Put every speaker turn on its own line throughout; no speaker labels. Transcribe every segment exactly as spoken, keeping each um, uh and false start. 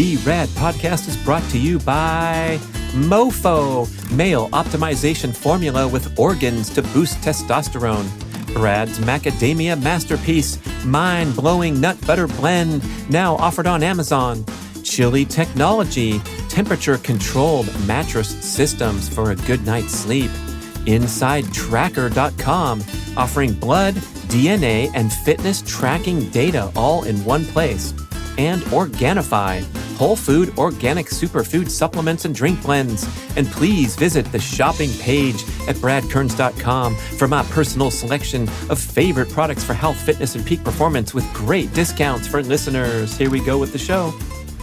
The Rad Podcast is brought to you by Mofo, male optimization formula with organs to boost testosterone. Brad's Macadamia Masterpiece, mind-blowing nut butter blend, now offered on Amazon. Chili Technology, temperature-controlled mattress systems for a good night's sleep. Inside Tracker dot com, offering blood, D N A, and fitness tracking data all in one place. And Organifi, whole food organic superfood supplements and drink blends. And please visit the shopping page at brad kearns dot com for my personal selection of favorite products for health, fitness, and peak performance with great discounts for listeners. Here we go with the show.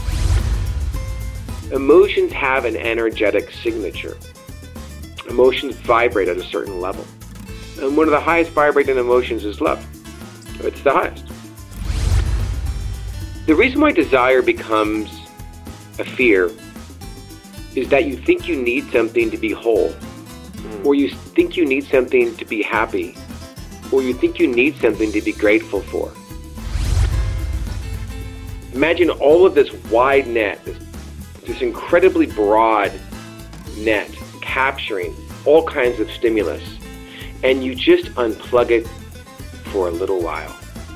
Emotions have an energetic signature. Emotions vibrate at a certain level. And one of the highest vibrating emotions is love. It's the highest. The reason why desire becomes a fear is that you think you need something to be whole, or you think you need something to be happy, or you think you need something to be grateful for. Imagine all of this wide net, this, this incredibly broad net, capturing all kinds of stimulus, and you just unplug it for a little while.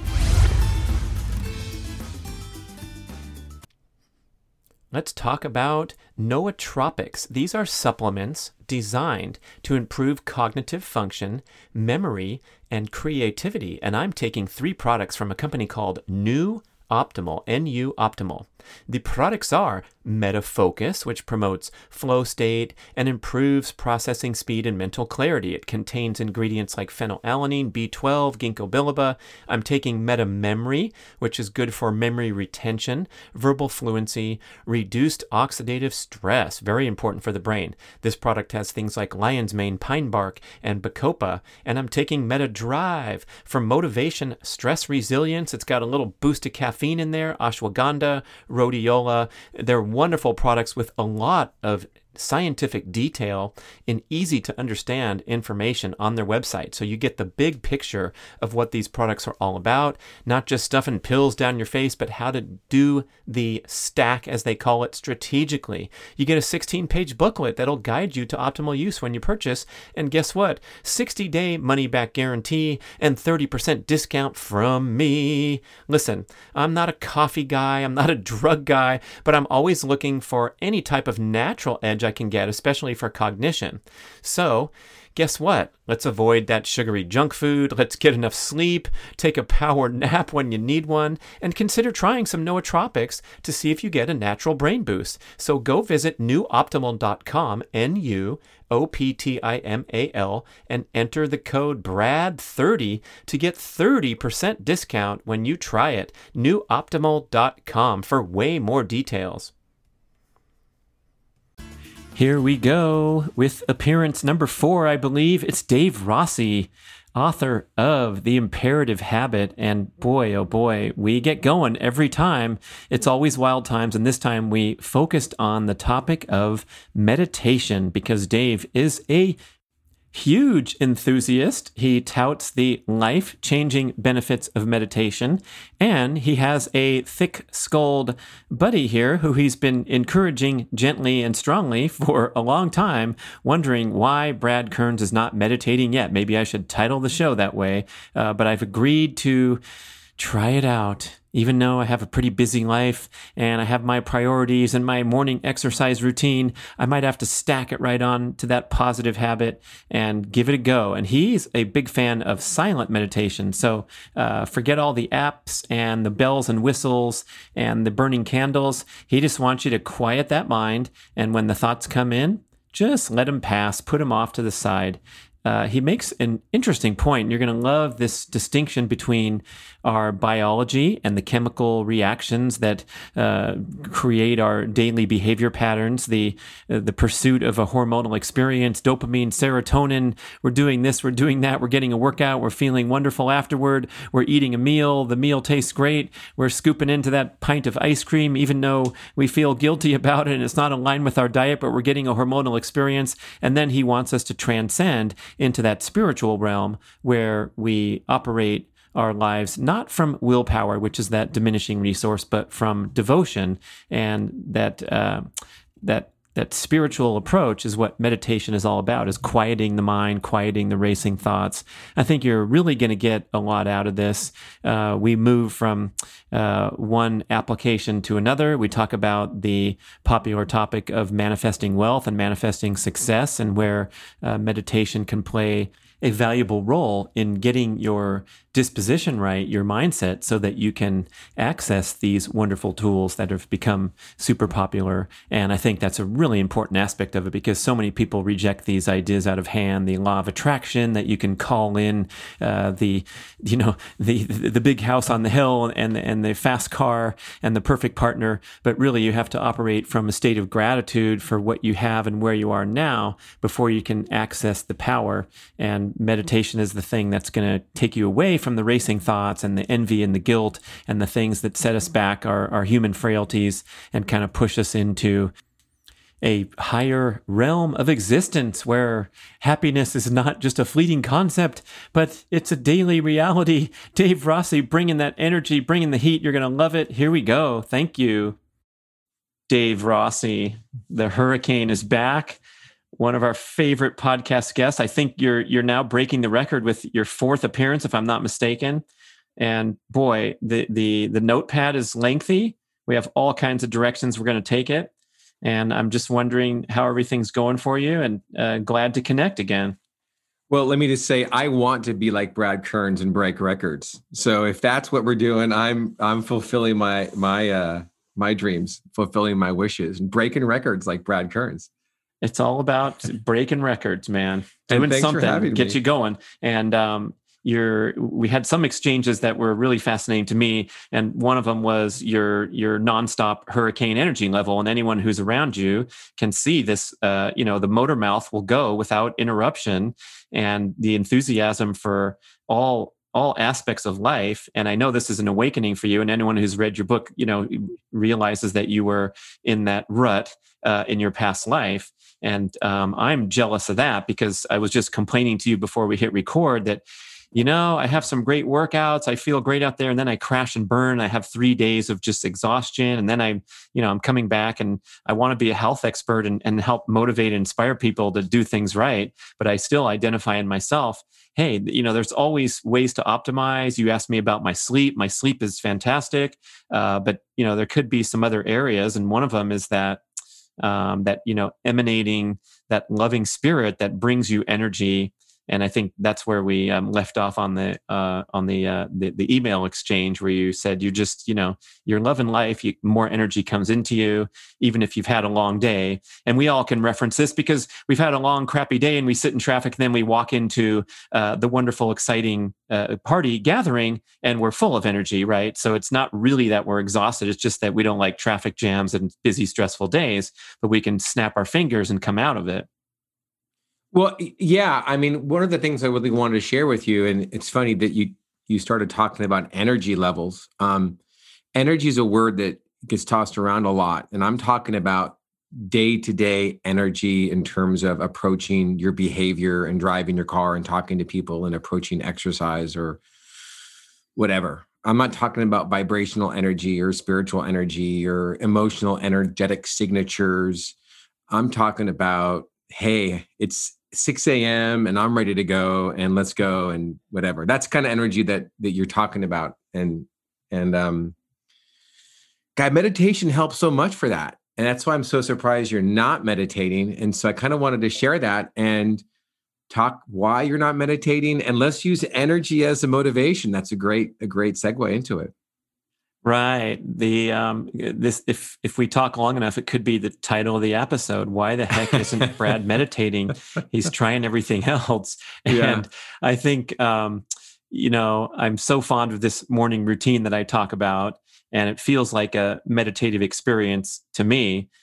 Let's talk about nootropics. These are supplements designed to improve cognitive function, memory, and creativity. And I'm taking three products from a company called New Optimal, N U Optimal. The products are MetaFocus, which promotes flow state and improves processing speed and mental clarity. It contains ingredients like phenylalanine, B twelve, ginkgo biloba. I'm taking MetaMemory, which is good for memory retention, verbal fluency, reduced oxidative stress, very important for the brain. This product has things like lion's mane, pine bark, and bacopa. And I'm taking MetaDrive for motivation, stress resilience. It's got a little boost of caffeine in there, ashwagandha, rhodiola. They're wonderful products with a lot of scientific detail and easy to understand information on their website. So you get the big picture of what these products are all about, not just stuffing pills down your face, but how to do the stack, as they call it, strategically. You get a sixteen page booklet that'll guide you to optimal use when you purchase. And guess what? sixty day money back guarantee and thirty percent discount from me. Listen, I'm not a coffee guy. I'm not a drug guy, but I'm always looking for any type of natural edge I can get, especially for cognition. So guess what? Let's avoid that sugary junk food. Let's get enough sleep, take a power nap when you need one, and consider trying some nootropics to see if you get a natural brain boost. So go visit new optimal dot com, N U O P T I M A L, and enter the code B R A D thirty to get thirty percent discount when you try it. new optimal dot com for way more details. Here we go with appearance number four, I believe. It's Dave Rossi, author of The Imperative Habit. And boy, oh boy, we get going every time. It's always wild times. And this time we focused on the topic of meditation because Dave is a huge enthusiast. He touts the life-changing benefits of meditation, and he has a thick-skulled buddy here who he's been encouraging gently and strongly for a long time, wondering why Brad Kearns is not meditating yet. Maybe I should title the show that way, uh, but I've agreed to try it out. Even though I have a pretty busy life and I have my priorities and my morning exercise routine, I might have to stack it right on to that positive habit and give it a go. And he's a big fan of silent meditation. So uh, forget all the apps and the bells and whistles and the burning candles. He just wants you to quiet that mind. And when the thoughts come in, just let them pass, put them off to the side. Uh, he makes an interesting point. You're going to love this distinction between our biology and the chemical reactions that uh, create our daily behavior patterns, the uh, the pursuit of a hormonal experience, dopamine, serotonin. We're doing this, we're doing that, we're getting a workout, we're feeling wonderful afterward, we're eating a meal, the meal tastes great, we're scooping into that pint of ice cream, even though we feel guilty about it and it's not aligned with our diet, but we're getting a hormonal experience. And then he wants us to transcend into that spiritual realm where we operate our lives, not from willpower, which is that diminishing resource, but from devotion. And that uh, that that spiritual approach is what meditation is all about, is quieting the mind, quieting the racing thoughts. I think you're really going to get a lot out of this. Uh, we move from uh, one application to another. We talk about the popular topic of manifesting wealth and manifesting success, and where uh, meditation can play a valuable role in getting your disposition right, your mindset, so that you can access these wonderful tools that have become super popular. And I think that's a really important aspect of it, because so many people reject these ideas out of hand. The law of attraction, that you can call in uh, the, you know, the the big house on the hill and and the fast car and the perfect partner. But really, you have to operate from a state of gratitude for what you have and where you are now before you can access the power. And meditation is the thing that's going to take you away from the racing thoughts and the envy and the guilt and the things that set us back, our, our human frailties, and kind of push us into a higher realm of existence where happiness is not just a fleeting concept, but it's a daily reality. Dave Rossi, bringing that energy, bringing the heat. You're going to love it. Here we go. Thank you. Dave Rossi, the hurricane is back. One of our favorite podcast guests. I think you're you're now breaking the record with your fourth appearance, if I'm not mistaken. And boy, the the the notepad is lengthy. We have all kinds of directions we're going to take it. And I'm just wondering how everything's going for you, and uh, glad to connect again.
Well, let me just say, I want to be like Brad Kearns and break records. So if that's what we're doing, I'm I'm fulfilling my my uh, my dreams, fulfilling my wishes, and breaking records like Brad Kearns.
It's all about breaking records, man. Doing something, get you going. And um, you're, we had some exchanges that were really fascinating to me. And one of them was your your nonstop hurricane energy level. And anyone who's around you can see this, uh, you know, the motor mouth will go without interruption, and the enthusiasm for all all aspects of life. And I know this is an awakening for you. And anyone who's read your book, you know, realizes that you were in that rut uh, in your past life. And um, I'm jealous of that, because I was just complaining to you before we hit record that, you know, I have some great workouts. I feel great out there. And then I crash and burn. I have three days of just exhaustion. And then I, you know, I'm coming back and I want to be a health expert and, and help motivate and inspire people to do things right. But I still identify in myself, hey, you know, there's always ways to optimize. You asked me about my sleep. My sleep is fantastic. Uh, but, you know, there could be some other areas. And one of them is that, um, that, you know, emanating that loving spirit that brings you energy. And I think that's where we um, left off on the uh, on the, uh, the the email exchange, where you said you just, you know, you're loving life, you, more energy comes into you, even if you've had a long day. And we all can reference this because we've had a long, crappy day and we sit in traffic, and then we walk into uh, the wonderful, exciting uh, party gathering, and we're full of energy, right? So it's not really that we're exhausted. It's just that we don't like traffic jams and busy, stressful days, but we can snap our fingers and come out of it.
Well, yeah. I mean, one of the things I really wanted to share with you, and it's funny that you you started talking about energy levels. Um, energy is a word that gets tossed around a lot, and I'm talking about day-to-day energy in terms of approaching your behavior and driving your car and talking to people and approaching exercise or whatever. I'm not talking about vibrational energy or spiritual energy or emotional energetic signatures. I'm talking about, hey, it's six a.m. and I'm ready to go, and let's go, and whatever. That's kind of energy that that you're talking about. And and um God, meditation helps so much for that. And that's why I'm so surprised you're not meditating. And so I kind of wanted to share that and talk why you're not meditating, and let's use energy as a motivation. That's a great a great segue into it.
Right. The um this if if we talk long enough, it could be the title of the episode. Why the heck isn't Brad meditating? He's trying everything else. And yeah. I think um, you know, I'm so fond of this morning routine that I talk about, and it feels like a meditative experience to me.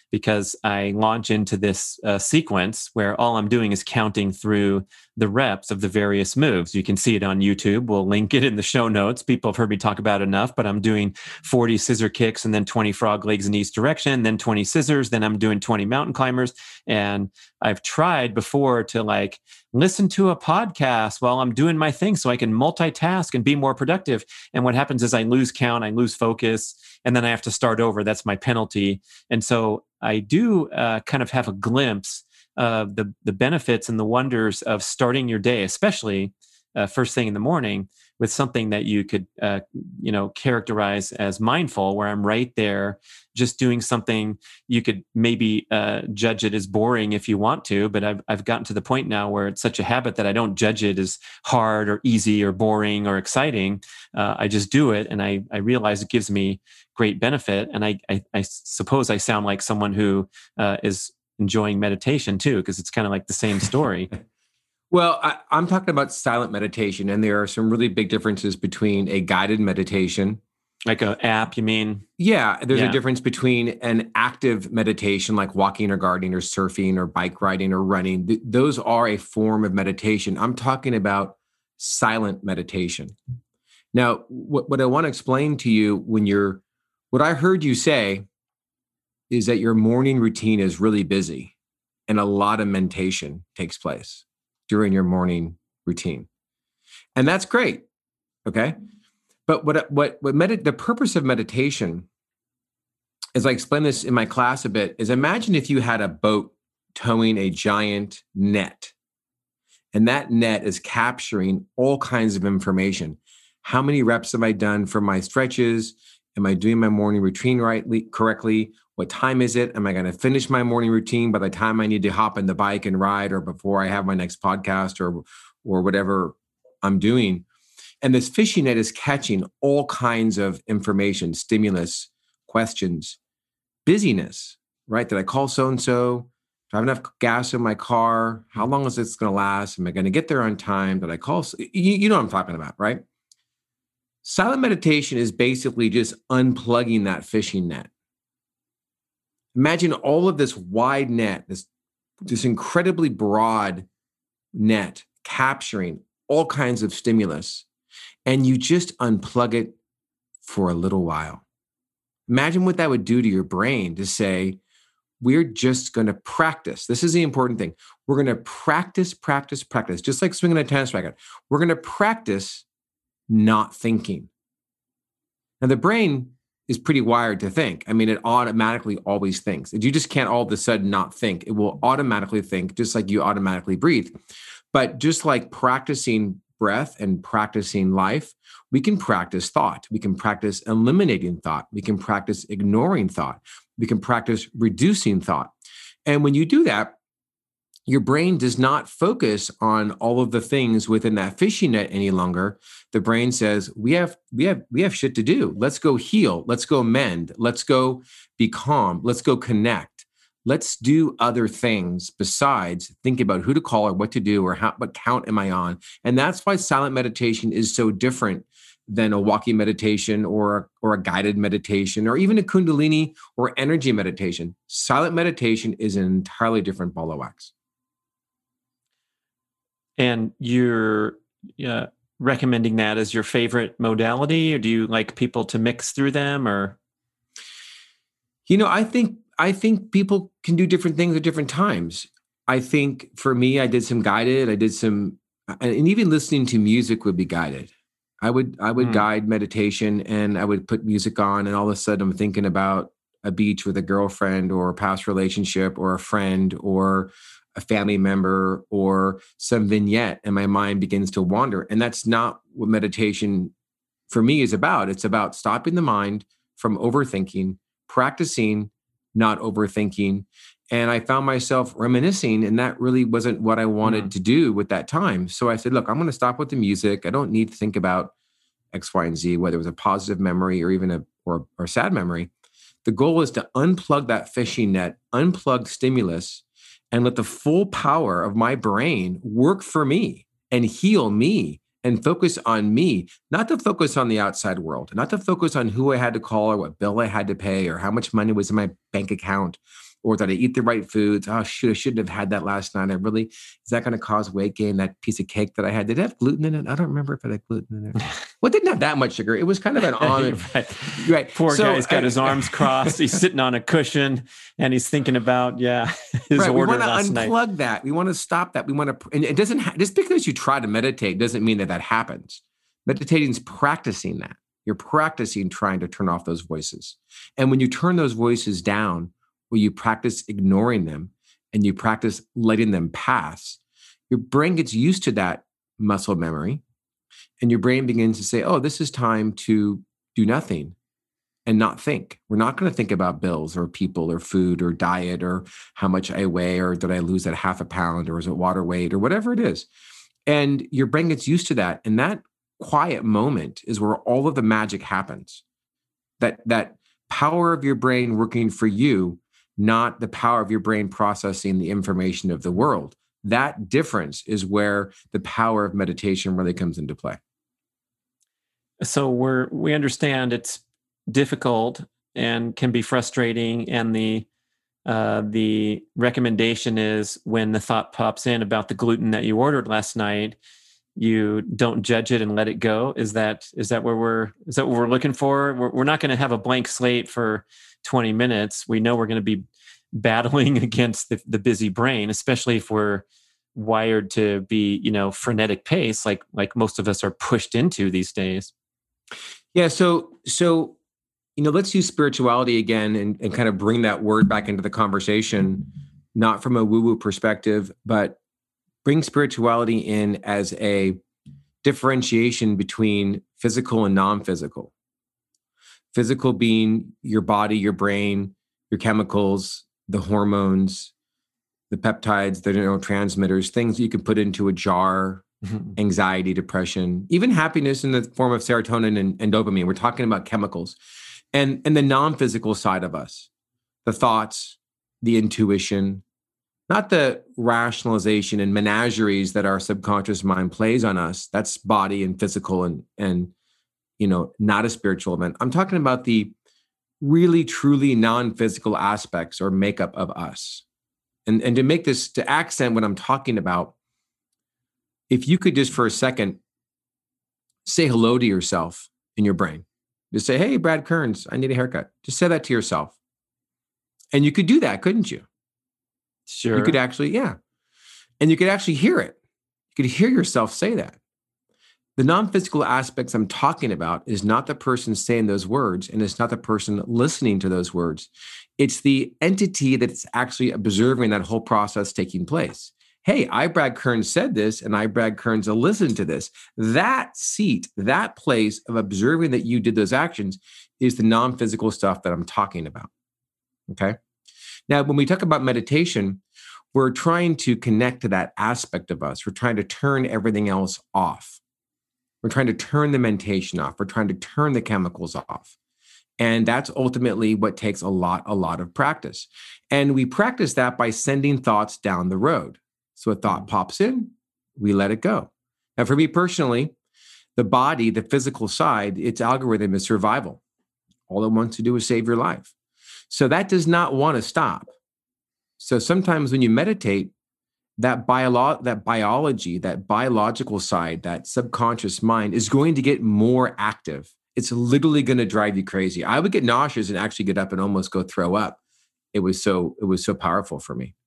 because I launch into this uh, sequence where all I'm doing is counting through the reps of the various moves. You can see it on YouTube. We'll link it in the show notes. People have heard me talk about it enough, but I'm doing forty scissor kicks and then twenty frog legs in each direction, then twenty scissors, then I'm doing twenty mountain climbers. And I've tried before to like listen to a podcast while I'm doing my thing so I can multitask and be more productive. And what happens is I lose count, I lose focus, and then I have to start over. That's my penalty. And so I do uh, kind of have a glimpse of the, the benefits and the wonders of starting your day, especially uh, first thing in the morning, with something that you could, uh, you know, characterize as mindful, where I'm right there just doing something. You could maybe uh, judge it as boring if you want to, but I've, I've gotten to the point now where it's such a habit that I don't judge it as hard or easy or boring or exciting. Uh, I just do it, and I, I realize it gives me great benefit. And I, I, I suppose I sound like someone who uh, is enjoying meditation too, because it's kind of like the same story.
Well, I, I'm talking about silent meditation, and there are some really big differences between a guided meditation.
Like an app, you mean?
Yeah, there's
Yeah.
a difference between an active meditation like walking or gardening or surfing or bike riding or running. Th- those are a form of meditation. I'm talking about silent meditation. Now, what, what I want to explain to you when you're, what I heard you say is that your morning routine is really busy and a lot of meditation takes place during your morning routine. And that's great. Okay. But what, what, what med- the purpose of meditation, as I explain this in my class a bit, is imagine if you had a boat towing a giant net, and that net is capturing all kinds of information. How many reps have I done for my stretches? Am I doing my morning routine rightly, correctly? What time is it? Am I going to finish my morning routine by the time I need to hop on the bike and ride, or before I have my next podcast, or, or whatever I'm doing? And this fishing net is catching all kinds of information, stimulus, questions, busyness, right? Did I call so-and-so? Do I have enough gas in my car? How long is this going to last? Am I going to get there on time? Did I call? So- you, you know what I'm talking about, right? Silent meditation is basically just unplugging that fishing net. Imagine all of this wide net, this, this incredibly broad net capturing all kinds of stimulus, and you just unplug it for a little while. Imagine what that would do to your brain to say, we're just going to practice. This is the important thing. We're going to practice, practice, practice, just like swinging a tennis racket. We're going to practice not thinking. Now, the brain is pretty wired to think. I mean, it automatically always thinks. You just can't all of a sudden not think. It will automatically think, just like you automatically breathe. But just like practicing breath and practicing life, we can practice thought. We can practice eliminating thought. We can practice ignoring thought. We can practice reducing thought. And when you do that, your brain does not focus on all of the things within that fishing net any longer. The brain says, we have, we have, we have shit to do. Let's go heal. Let's go mend. Let's go be calm. Let's go connect. Let's do other things besides think about who to call or what to do or how, what count am I on? And that's why silent meditation is so different than a walking meditation or, or a guided meditation or even a Kundalini or energy meditation. Silent meditation is an entirely different ball of wax.
And you're uh, recommending that as your favorite modality, or do you like people to mix through them? Or,
you know, I think I think people can do different things at different times. I think for me, I did some guided. I did some, and even listening to music would be guided. I would I would mm. guide meditation, and I would put music on, and all of a sudden I'm thinking about a beach with a girlfriend or a past relationship or a friend or a family member or some vignette, and my mind begins to wander. And that's not what meditation for me is about. It's about stopping the mind from overthinking, practicing not overthinking. And I found myself reminiscing, and that really wasn't what I wanted mm. to do with that time. So I said, look, I'm going to stop with the music. I don't need to think about X, Y, and Z, whether it was a positive memory or even a or, or sad memory. The goal is to unplug that fishing net, unplug stimulus, and let the full power of my brain work for me and heal me and focus on me, not to focus on the outside world, not to focus on who I had to call or what bill I had to pay or how much money was in my bank account Or did I eat the right foods? Oh, shoot, I shouldn't have had that last night. I really, is that going to cause weight gain? That piece of cake that I had, did it have gluten in it? I don't remember if it had gluten in it. Well, it didn't have that much sugar. It was kind of an almond.
right.
right.
Poor
so,
guy's got
I,
his arms crossed. He's sitting on a cushion and he's thinking about, yeah, his
right.
order
We want to
last
unplug
night.
that. We want to stop that. We want to, and it doesn't, ha- just because you try to meditate doesn't mean that that happens. Meditating is practicing that. You're practicing trying to turn off those voices. And when you turn those voices down, or you practice ignoring them and you practice letting them pass, your brain gets used to that muscle memory. And your brain begins to say, oh, this is time to do nothing and not think. We're not going to think about bills or people or food or diet or how much I weigh or did I lose that half a pound or is it water weight or whatever it is. And your brain gets used to that. And that quiet moment is where all of the magic happens. That, that power of your brain working for you, not the power of your brain processing the information of the world. That difference is where the power of meditation really comes into play.
So we're, we understand it's difficult and can be frustrating. And the, uh, the recommendation is when the thought pops in about the gluten that you ordered last night, you don't judge it and let it go. Is that, is that where we're, is that what we're looking for? We're, we're not going to have a blank slate for twenty minutes. We know we're going to be battling against the, the busy brain, especially if we're wired to be, you know, frenetic pace, like, like most of us are pushed into these days.
Yeah. So, so, you know, let's use spirituality again and, and kind of bring that word back into the conversation, not from a woo-woo perspective, but bring spirituality in as a differentiation between physical and non-physical. Physical being your body, your brain, your chemicals, the hormones, the peptides, the neurotransmitters, things you can put into a jar, mm-hmm. anxiety, depression, even happiness in the form of serotonin and, and dopamine. We're talking about chemicals. And, and the non-physical side of us, the thoughts, the intuition, not the rationalization and menageries that our subconscious mind plays on us. That's body and physical and, and you know, not a spiritual event. I'm talking about the really, truly non-physical aspects or makeup of us. And, and to make this, to accent what I'm talking about, if you could just for a second say hello to yourself in your brain. Just say, hey, Brad Kearns, I need a haircut. Just say that to yourself. And you could do that, couldn't you?
Sure.
You could actually, yeah. And you could actually hear it. You could hear yourself say that. The non-physical aspects I'm talking about is not the person saying those words, and it's not the person listening to those words. It's the entity that's actually observing that whole process taking place. Hey, I, Brad Kearns, said this, and I, Brad Kearns, listened to this. That seat, that place of observing that you did those actions is the non-physical stuff that I'm talking about. Okay? Now, when we talk about meditation, we're trying to connect to that aspect of us. We're trying to turn everything else off. We're trying to turn the mentation off. We're trying to turn the chemicals off. And that's ultimately what takes a lot, a lot of practice. And we practice that by sending thoughts down the road. So a thought pops in, we let it go. Now, for me personally, the body, the physical side, its algorithm is survival. All it wants to do is save your life. So that does not want to stop. So sometimes when you meditate, that bio- that biology, that biological side, that subconscious mind is going to get more active. It's literally going to drive you crazy. I would get nauseous and actually get up and almost go throw up. It was so, it was so powerful for me.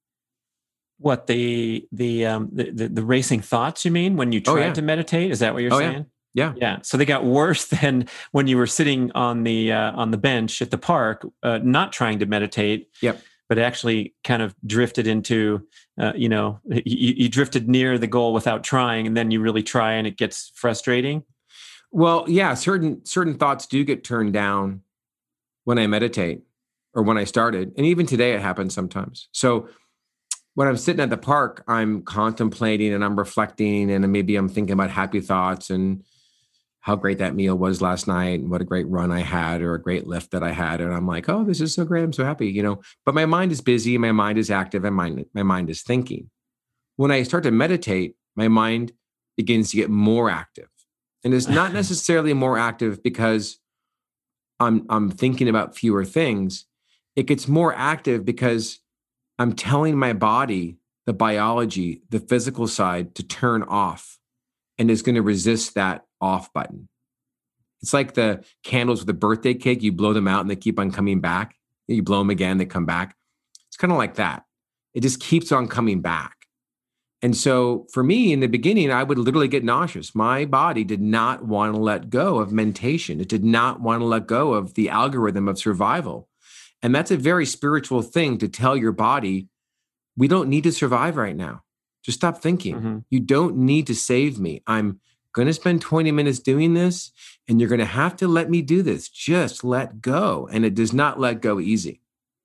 What, the the um the, the, the racing thoughts, you mean, when you tried oh, yeah. to meditate? Is that what you're
oh,
saying?
Yeah.
yeah. Yeah. So they got worse than when you were sitting on the uh, on the bench at the park, uh, not trying to meditate.
Yep.
But actually kind of drifted into, uh, you know, you, you drifted near the goal without trying, and then you really try and it gets frustrating.
Well, yeah, certain certain thoughts do get turned down when I meditate or when I started. And even today it happens sometimes. So when I'm sitting at the park, I'm contemplating and I'm reflecting, and maybe I'm thinking about happy thoughts and how great that meal was last night and what a great run I had or a great lift that I had. And I'm like, oh, this is so great. I'm so happy, you know, but my mind is busy. My mind is active and my, my mind is thinking. When I start to meditate, my mind begins to get more active. And it's not necessarily more active because I'm, I'm thinking about fewer things. it gets more active because I'm telling my body, the biology, the physical side to turn off, and is going to resist that off button. It's like the candles with the birthday cake. You blow them out and they keep on coming back. You blow them again, they come back. It's kind of like that. It just keeps on coming back. And so for me, in the beginning, I would literally get nauseous. My body did not want to let go of mentation. It did not want to let go of the algorithm of survival. And that's a very spiritual thing to tell your body, we don't need to survive right now. Just stop thinking. Mm-hmm. You don't need to save me. I'm going to spend twenty minutes doing this, and you're going to have to let me do this. Just let go. And it does not let go easy.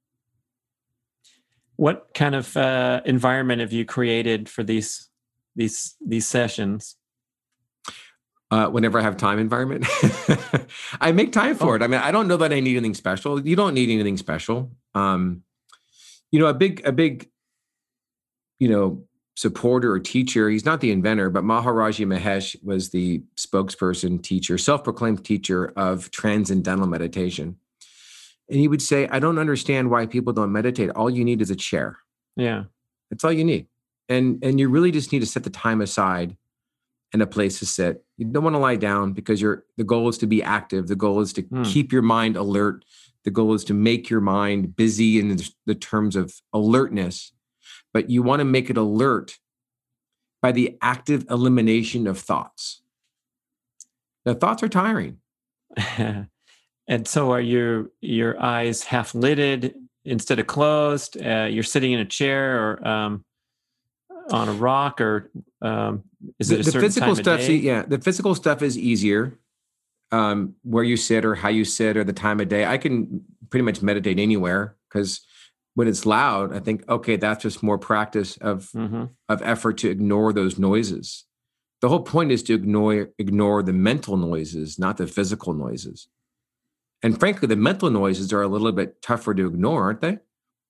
What kind of uh, environment have you created for these these these sessions?
Uh, whenever I have time environment, I make time for oh. it. I mean, I don't know that I need anything special. You don't need anything special. Um, you know, a big, a big, you know, supporter or teacher. He's not the inventor, but Maharaji Mahesh was the spokesperson, teacher, self-proclaimed teacher of transcendental meditation. And he would say, I don't understand why people don't meditate. All you need is a chair.
Yeah.
That's all you need. And, and you really just need to set the time aside and a place to sit. You don't want to lie down because you're, the goal is to be active. The goal is to mm. keep your mind alert. The goal is to make your mind busy in the, the terms of alertness. But you want to make it alert by the active elimination of thoughts. Now, thoughts are tiring.
And so are your your eyes half lidded instead of closed? Uh, you're sitting in a chair or um, on a rock, or um, is it a
the,
certain
the physical
time
stuff?
of day?
Yeah, the physical stuff is easier. Um, where you sit or how you sit or the time of day. I can pretty much meditate anywhere because when it's loud, I think, okay, that's just more practice of mm-hmm. of effort to ignore those noises. The whole point is to ignore ignore the mental noises, not the physical noises. And frankly, the mental noises are a little bit tougher to ignore, aren't they?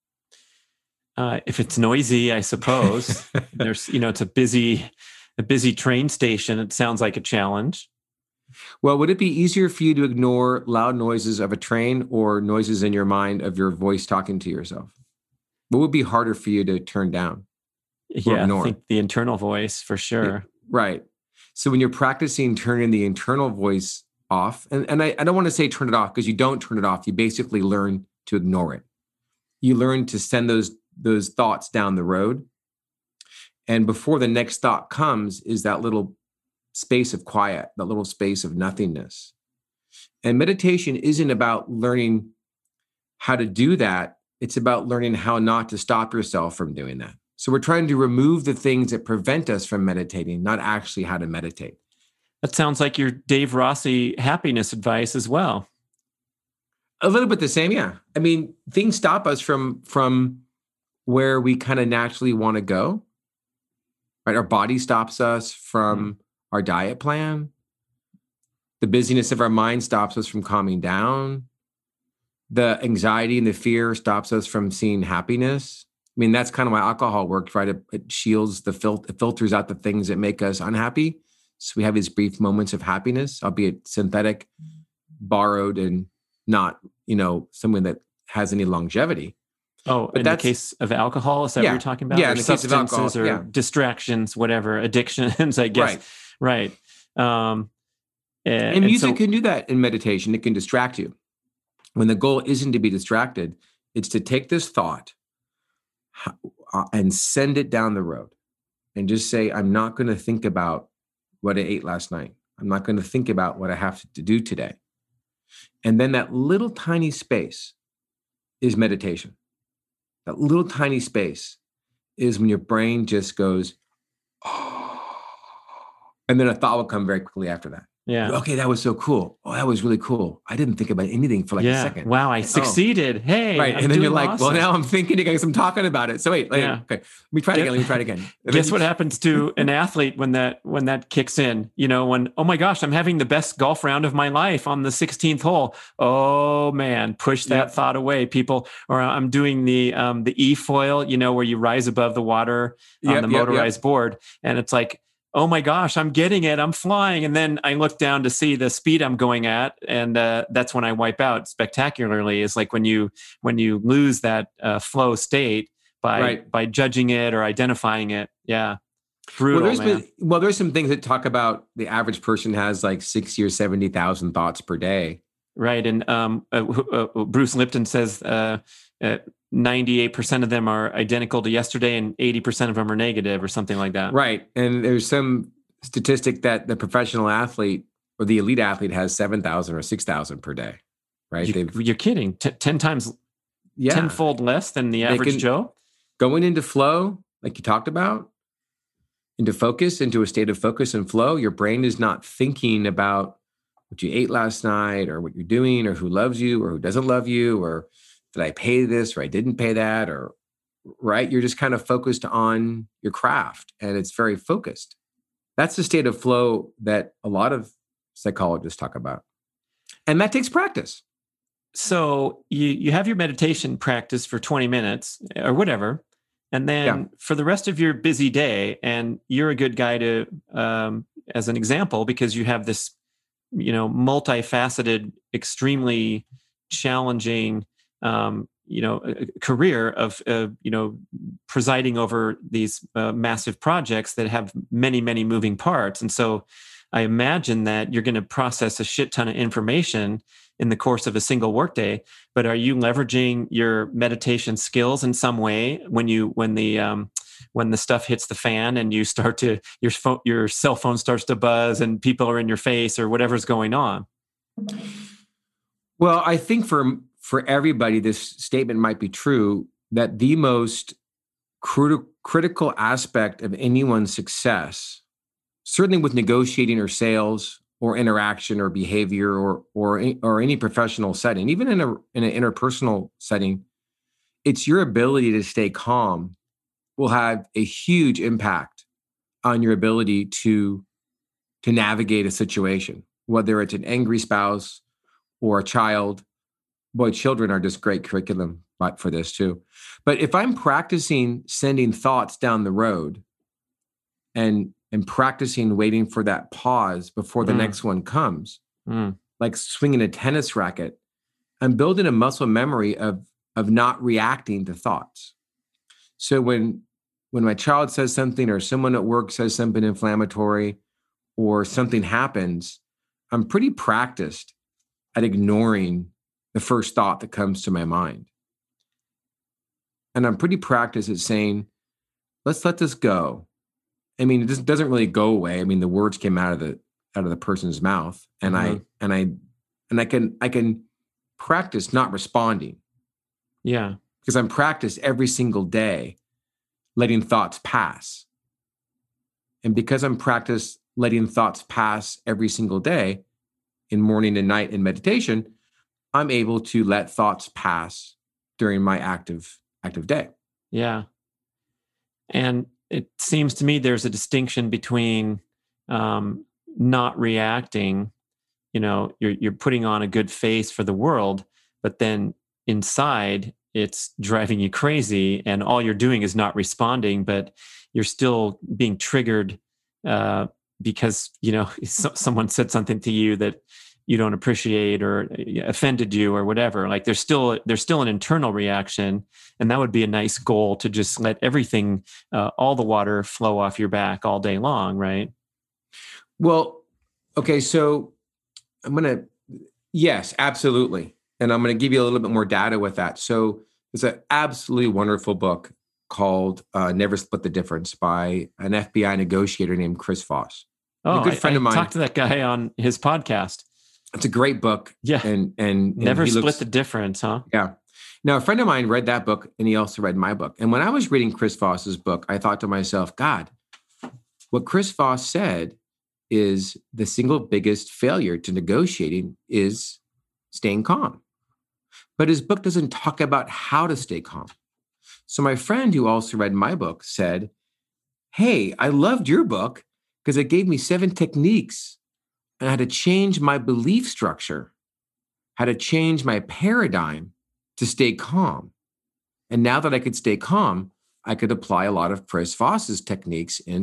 Uh, if it's noisy, I suppose. There's, you know, it's a busy, a busy train station. It sounds like a challenge.
Well, would it be easier for you to ignore loud noises of a train or noises in your mind of your voice talking to yourself? What would be harder for you to turn down?
Yeah, I think the internal voice for sure.
Yeah, right. So when you're practicing turning the internal voice off, and, and I, I don't want to say turn it off because you don't turn it off. You basically learn to ignore it. You learn to send those, those thoughts down the road. And before the next thought comes is that little space of quiet, that little space of nothingness. And meditation isn't about learning how to do that. It's about learning how not to stop yourself from doing that. So we're trying to remove the things that prevent us from meditating, not actually how to meditate.
That sounds like your Dave Rossi happiness advice as well.
A little bit the same, yeah. I mean, things stop us from, from where we kind of naturally want to go, right? Our body stops us from mm-hmm. our diet plan. The busyness of our mind stops us from calming down. The anxiety and the fear stops us from seeing happiness. I mean, that's kind of why alcohol works, right? It, it shields the fil- it filters out the things that make us unhappy. So we have these brief moments of happiness, albeit synthetic, borrowed, and not, you know, something that has any longevity.
Oh, but in the case of alcohol, is that
yeah,
what you're talking about?
Yeah,
or
in the
substances
case of alcohol,
or
yeah.
distractions, whatever, addictions, I guess. Right. Right. Um, and,
and,
and
music
so,
can do that in meditation. It can distract you. When the goal isn't to be distracted, it's to take this thought uh, and send it down the road and just say, I'm not going to think about what I ate last night. I'm not going to think about what I have to do today. And then that little tiny space is meditation. That little tiny space is when your brain just goes, oh, and then a thought will come very quickly after that.
Yeah.
Okay, that was so cool. Oh, that was really cool. I didn't think about anything for like
yeah.
a second.
Wow, I
oh.
succeeded. Hey,
right.
I'm
and then you're like,
awesome.
well, now I'm thinking again because I'm talking about it. So wait, wait
yeah.
okay. Let me try it again. Let me try it again. And
Guess
you,
what happens to an athlete when that when that kicks in? You know, when, oh my gosh, I'm having the best golf round of my life on the sixteenth hole. Oh man, push that yep. thought away, people. Or I'm doing the um, the e-foil, you know, where you rise above the water on
yep,
the
yep,
motorized
yep.
board, and it's like, oh my gosh, I'm getting it, I'm flying. And then I look down to see the speed I'm going at. And uh, that's when I wipe out spectacularly. Is like when you when you lose that uh, flow state by
Right.
by judging it or identifying it. Yeah. Brutal,
well, there's
man.
been, well, there's some things that talk about the average person has like sixty or seventy thousand thoughts per day.
Right. And um, uh, uh, Bruce Lipton says uh, uh, ninety-eight percent of them are identical to yesterday and eighty percent of them are negative or something like that.
Right. And there's some statistic that the professional athlete or the elite athlete has seven thousand or six thousand per day. Right.
You, you're kidding. T- ten times,
yeah.
tenfold less than the average
can,
Joe?
Going into flow, like you talked about, into focus, into a state of focus and flow, your brain is not thinking about what you ate last night or what you're doing or who loves you or who doesn't love you or did I pay this or I didn't pay that or, right? You're just kind of focused on your craft and it's very focused. That's the state of flow that a lot of psychologists talk about. And that takes practice.
So you, you have your meditation practice for twenty minutes or whatever. And then yeah. for the rest of your busy day, and you're a good guy to, um, as an example, because you have this, you know, multifaceted, extremely challenging, um, you know, career of, uh, you know, presiding over these uh, massive projects that have many, many moving parts. And so I imagine that you're going to process a shit ton of information in the course of a single workday. But are you leveraging your meditation skills in some way when you when the um, when the stuff hits the fan and you start to your phone, your cell phone starts to buzz and people are in your face or whatever's going on?
Well, I think for for everybody, this statement might be true that the most criti- critical aspect of anyone's success, certainly with negotiating or sales or interaction or behavior or or or any professional setting, even in a in an interpersonal setting, it's your ability to stay calm will have a huge impact on your ability to to navigate a situation, whether it's an angry spouse or a child. Boy, children are just great curriculum for this too. But if I'm practicing sending thoughts down the road and and practicing waiting for that pause before the mm. next one comes, mm. like swinging a tennis racket, I'm building a muscle memory of, of not reacting to thoughts. So when, when my child says something or someone at work says something inflammatory or something happens, I'm pretty practiced at ignoring the first thought that comes to my mind. And I'm pretty practiced at saying, let's let this go. I mean, it just doesn't really go away. I mean, the words came out of the out of the person's mouth, and mm-hmm. I and I and I can I can practice not responding.
Yeah,
because I'm practiced every single day, letting thoughts pass, and because I'm practiced letting thoughts pass every single day, in morning and night in meditation, I'm able to let thoughts pass during my active active day.
Yeah, and it seems to me there's a distinction between um, not reacting. You know, you're you're putting on a good face for the world, but then inside it's driving you crazy, and all you're doing is not responding, but you're still being triggered uh, because you know so, someone said something to you that you don't appreciate or offended you or whatever. Like there's still there's still an internal reaction, and that would be a nice goal to just let everything, uh, all the water flow off your back all day long, right?
Well, okay, so I'm gonna yes, absolutely, and I'm gonna give you a little bit more data with that. So there's an absolutely wonderful book called uh, "Never Split the Difference" by an F B I negotiator named Chris Voss.
Oh,
a good
I,
friend
I
of mine.
Talked to that guy on his podcast.
It's a great book.
Yeah.
And, and, and
Never Split
looks,
the Difference, huh?
Yeah. Now, a friend of mine read that book and he also read my book. And when I was reading Chris Voss's book, I thought to myself, God, what Chris Voss said is the single biggest failure to negotiating is staying calm. But his book doesn't talk about how to stay calm. So my friend who also read my book said, hey, I loved your book because it gave me seven techniques and how to change my belief structure, how to change my paradigm to stay calm. And now that I could stay calm, I could apply a lot of Chris Voss's techniques in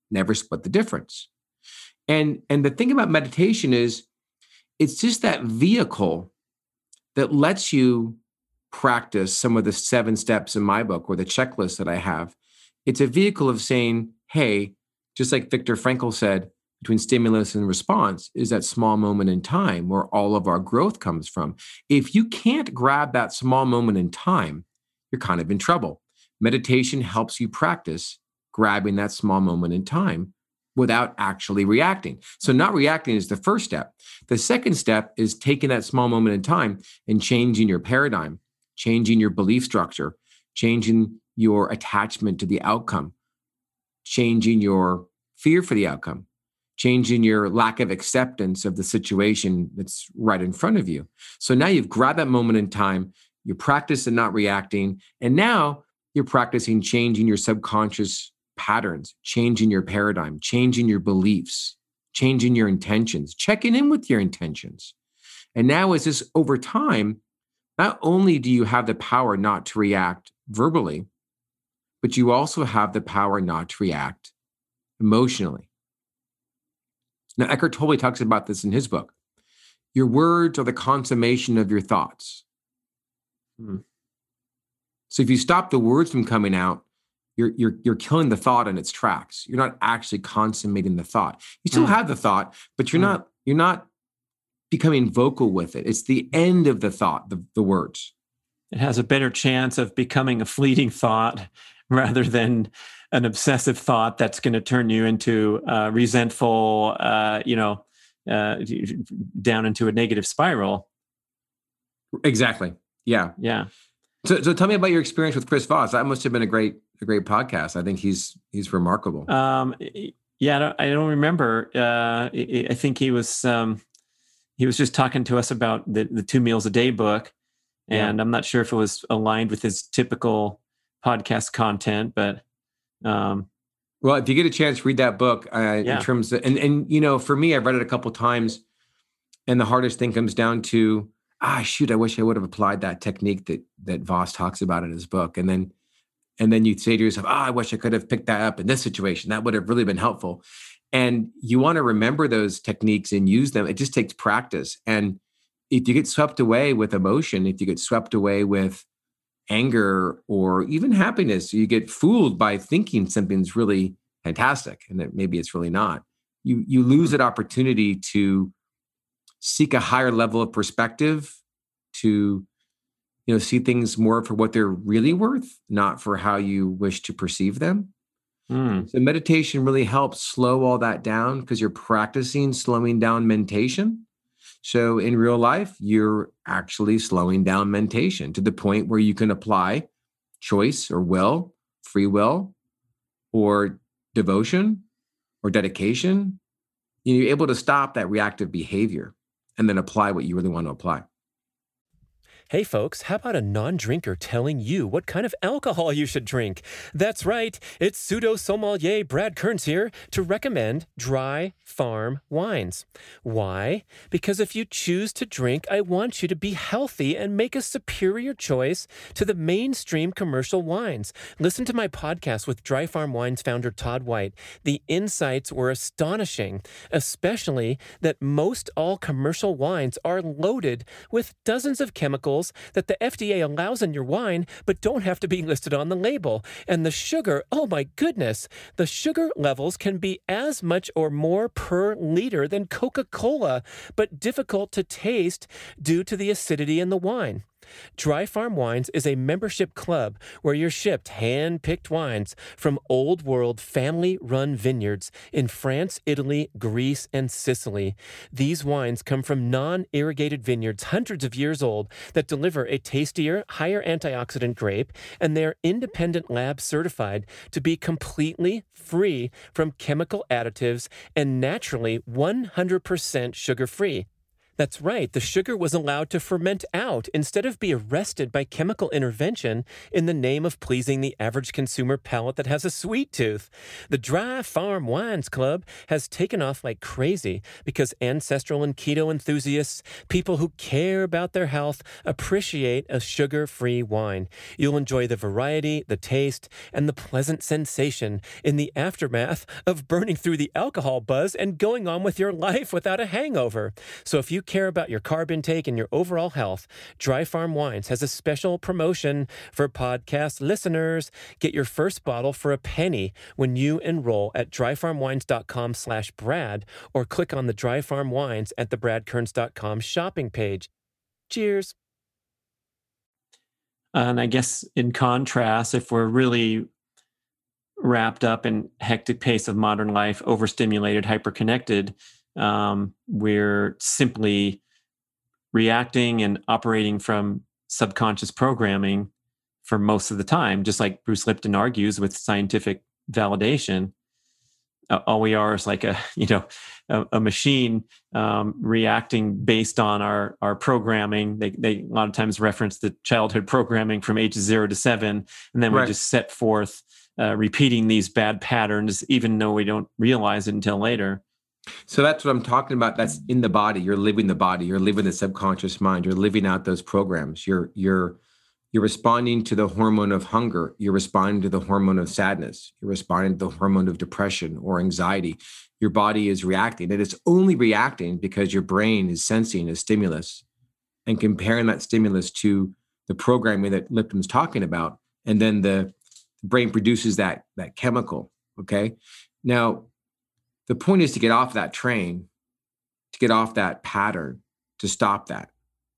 never split the difference. And, and the thing about meditation is it's just that vehicle that lets you practice some of the seven steps in my book or the checklist that I have. It's a vehicle of saying, hey, just like Viktor Frankl said, between stimulus and response is that small moment in time where all of our growth comes from. If you can't grab that small moment in time, you're kind of in trouble. Meditation helps you practice grabbing that small moment in time without actually reacting. So not reacting is the first step. The second step is taking that small moment in time and changing your paradigm, changing your belief structure, changing your attachment to the outcome, changing your fear for the outcome, changing your lack of acceptance of the situation that's right in front of you. So now you've grabbed that moment in time, you practice and not reacting, and now you're practicing changing your subconscious patterns, changing your paradigm, changing your beliefs, changing your intentions, checking in with your intentions. And now as this over time, not only do you have the power not to react verbally, but you also have the power not to react emotionally. Now, Eckhart Tolle talks about this in his book. Your words are the consummation of your thoughts. Hmm. So if you stop the words from coming out, you're, you're, you're killing the thought in its tracks. You're not actually consummating the thought. You still mm. have the thought, but you're mm. not, you're not becoming vocal with it. It's the end of the thought, the, the words.
It has a better chance of becoming a fleeting thought rather than an obsessive thought that's going to turn you into uh, resentful, uh, you know, uh, down into a negative spiral.
Exactly. Yeah.
Yeah.
So, so tell me about your experience with Chris Voss. That must have been a great, a great podcast. I think he's he's remarkable.
Um, yeah, I don't, I don't remember. Uh, I think he was um, he was just talking to us about the the Two Meals a Day book, and yeah. I'm not sure if it was aligned with his typical podcast content, but um,
well, if you get a chance, read that book. Uh, yeah. In terms of, and and you know, for me, I've read it a couple times, and the hardest thing comes down to, ah, shoot, I wish I would have applied that technique that that Voss talks about in his book. And then and then you say to yourself, ah, I wish I could have picked that up in this situation. That would have really been helpful. And you want to remember those techniques and use them. It just takes practice. And if you get swept away with emotion, if you get swept away with anger or even happiness, you get fooled by thinking something's really fantastic and that maybe it's really not. You you lose that opportunity to seek a higher level of perspective, to, you know, see things more for what they're really worth, not for how you wish to perceive them. Mm. So meditation really helps slow all that down because you're practicing slowing down mentation. So in real life, you're actually slowing down mentation to the point where you can apply choice or will, free will, or devotion or dedication. You're able to stop that reactive behavior and then apply what you really want to apply.
Hey folks, how about a non-drinker telling you what kind of alcohol you should drink? That's right, it's pseudo-sommelier Brad Kearns here to recommend Dry Farm wines. Why? Because if you choose to drink, I want you to be healthy and make a superior choice to the mainstream commercial wines. Listen to my podcast with Dry Farm Wines founder Todd White. The insights were astonishing, especially that most all commercial wines are loaded with dozens of chemicals that the F D A allows in your wine, but don't have to be listed on the label. And the sugar, oh my goodness, the sugar levels can be as much or more per liter than Coca-Cola, but difficult to taste due to the acidity in the wine. Dry Farm Wines is a membership club where you're shipped hand-picked wines from old-world family-run vineyards in France, Italy, Greece, and Sicily. These wines come from non-irrigated vineyards hundreds of years old that deliver a tastier, higher antioxidant grape, and they're independent lab certified to be completely free from chemical additives and naturally one hundred percent sugar-free. That's right. The sugar was allowed to ferment out instead of be arrested by chemical intervention in the name of pleasing the average consumer palate that has a sweet tooth. The Dry Farm Wines Club has taken off like crazy because ancestral and keto enthusiasts, people who care about their health, appreciate a sugar-free wine. You'll enjoy the variety, the taste, and the pleasant sensation in the aftermath of burning through the alcohol buzz and going on with your life without a hangover. So if you care about your carb intake and your overall health, Dry Farm Wines has a special promotion for podcast listeners. Get your first bottle for a penny when you enroll at dryfarmwines.com slash Brad or click on the Dry Farm Wines at the brad kearns dot com shopping page. Cheers. And I guess in contrast, if we're really wrapped up in hectic pace of modern life, overstimulated, hyperconnected, Um, we're simply reacting and operating from subconscious programming for most of the time, just like Bruce Lipton argues with scientific validation. Uh, all we are is like a, you know, a, a machine um, reacting based on our our programming. They they a lot of times reference the childhood programming from ages zero to seven, and then we
Right.
just set forth uh, repeating these bad patterns, even though we don't realize it until later.
So that's what I'm talking about. That's in the body. You're living the body. You're living the subconscious mind. You're living out those programs. You're you're you're responding to the hormone of hunger. You're responding to the hormone of sadness. You're responding to the hormone of depression or anxiety. Your body is reacting, and it's only reacting because your brain is sensing a stimulus and comparing that stimulus to the programming that Lipton's talking about, and then the brain produces that that chemical. Okay, now. The point is to get off that train, to get off that pattern, to stop that.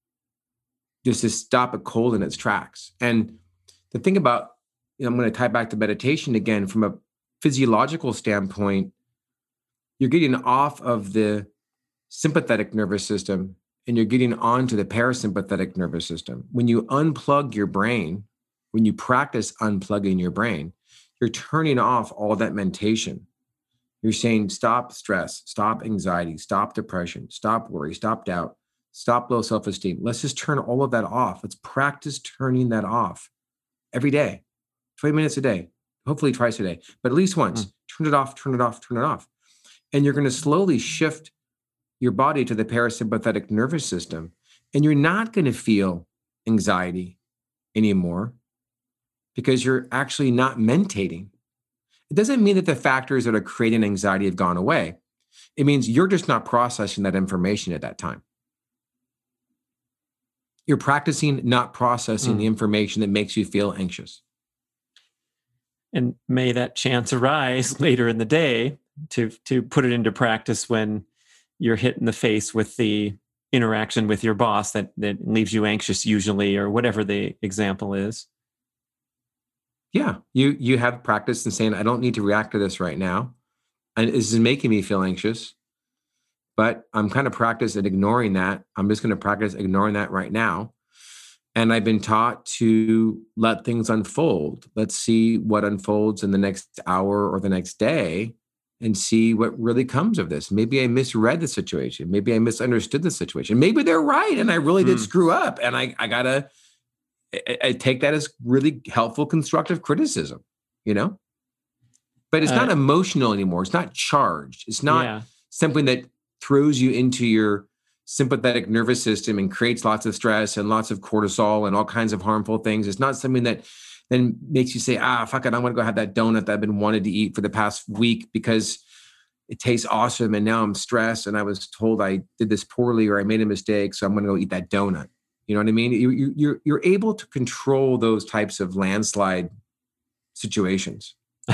Just to stop it cold in its tracks. And the thing about, you know, I'm going to tie back to meditation again, from a physiological standpoint, you're getting off of the sympathetic nervous system and you're getting onto the parasympathetic nervous system. When you unplug your brain, when you practice unplugging your brain, you're turning off all that mentation. You're saying, stop stress, stop anxiety, stop depression, stop worry, stop doubt, stop low self-esteem. Let's just turn all of that off. Let's practice turning that off every day, twenty minutes a day, hopefully twice a day, but at least once. Mm. Turn it off, turn it off, turn it off. And you're going to slowly shift your body to the parasympathetic nervous system. And you're not going to feel anxiety anymore because you're actually not mentating. It doesn't mean that the factors that are creating anxiety have gone away. It means you're just not processing that information at that time. You're practicing not processing mm. the information that makes you feel anxious.
And may that chance arise later in the day to, to put it into practice when you're hit in the face with the interaction with your boss that, that leaves you anxious usually, or whatever the example is.
Yeah, you you have practice in saying, I don't need to react to this right now. And this is making me feel anxious, but I'm kind of practice at ignoring that. I'm just going to practice ignoring that right now. And I've been taught to let things unfold. Let's see what unfolds in the next hour or the next day and see what really comes of this. Maybe I misread the situation. Maybe I misunderstood the situation. Maybe they're right and I really did mm. screw up. And I, I got to I, I take that as really helpful, constructive criticism, you know? But it's uh, not emotional anymore. It's not charged. It's not yeah. something that throws you into your sympathetic nervous system and creates lots of stress and lots of cortisol and all kinds of harmful things. It's not something that then makes you say, ah, fuck it, I'm going to go have that donut that I've been wanting to eat for the past week because it tastes awesome and now I'm stressed and I was told I did this poorly or I made a mistake, so I'm going to go eat that donut. You know what I mean? You, you, you're you're able to control those types of landslide situations.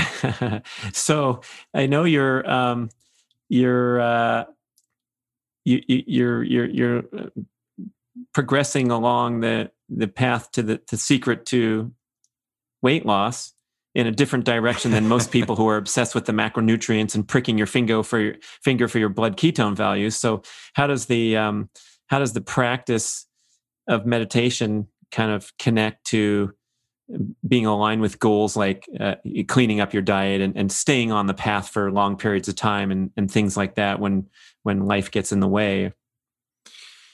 So I know you're um, you're uh, you, you're you're you're progressing along the the path to the the secret to weight loss in a different direction than most people who are obsessed with the macronutrients and pricking your finger for your finger for your blood ketone values. So how does the um, how does the practice of meditation kind of connect to being aligned with goals like uh, cleaning up your diet and, and staying on the path for long periods of time and, and things like that when when life gets in the way?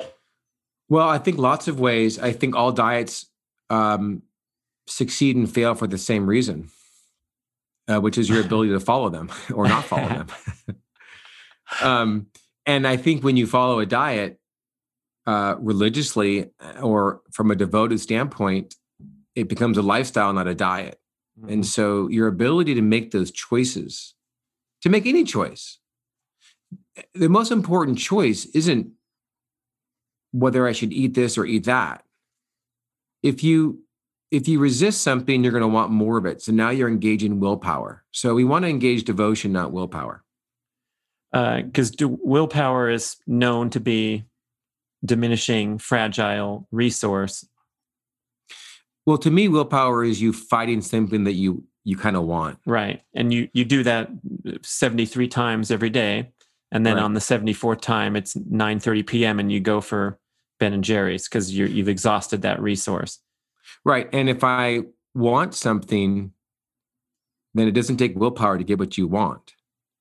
Well, I think lots of ways. I think all diets um, succeed and fail for the same reason, uh, which is your ability to follow them or not follow them. um, and I think when you follow a diet uh, religiously or from a devoted standpoint, it becomes a lifestyle, not a diet. Mm-hmm. And so your ability to make those choices, to make any choice, the most important choice isn't whether I should eat this or eat that. If you if you resist something, you're going to want more of it. So now you're engaging willpower. So we want to engage devotion, not willpower.
Because uh, willpower is known to be diminishing, fragile resource.
Well, to me, willpower is you fighting something that you you kind of want.
Right. And you you do that seventy-three times every day. And then right. on the seventy-fourth time, it's nine thirty p.m. and you go for Ben and Jerry's because you you've exhausted that resource.
Right. And if I want something, then it doesn't take willpower to get what you want.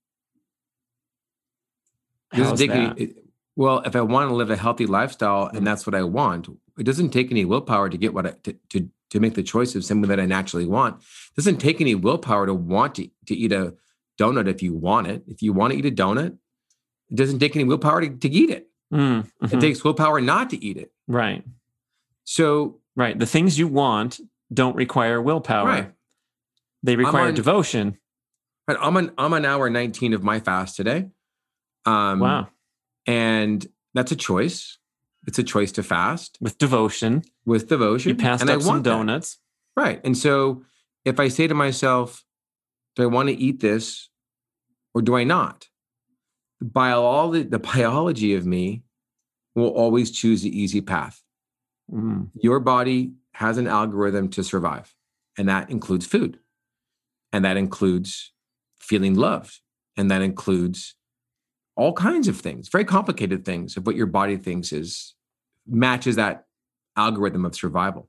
It doesn't
How's
take
that?
Any, it, well, if I want to live a healthy lifestyle mm-hmm. and that's what I want, it doesn't take any willpower to get what I, to, to to make the choice of something that I naturally want. It doesn't take any willpower to want to, to eat a donut if you want it. If you want to eat a donut, it doesn't take any willpower to, to eat it. Mm-hmm. It takes willpower not to eat it.
Right.
So
right. The things you want don't require willpower.
Right.
They require
on,
devotion.
Right. I'm on I'm on hour nineteen of my fast today. Um,
wow.
And that's a choice. It's a choice to fast.
With devotion.
With devotion.
You passed
and
up
I
some
want
donuts.
That. Right. And so if I say to myself, do I want to eat this or do I not? The, bio- the biology of me will always choose the easy path. Mm. Your body has an algorithm to survive, and that includes food. And that includes feeling loved. And that includes all kinds of things, very complicated things of what your body thinks is matches that algorithm of survival.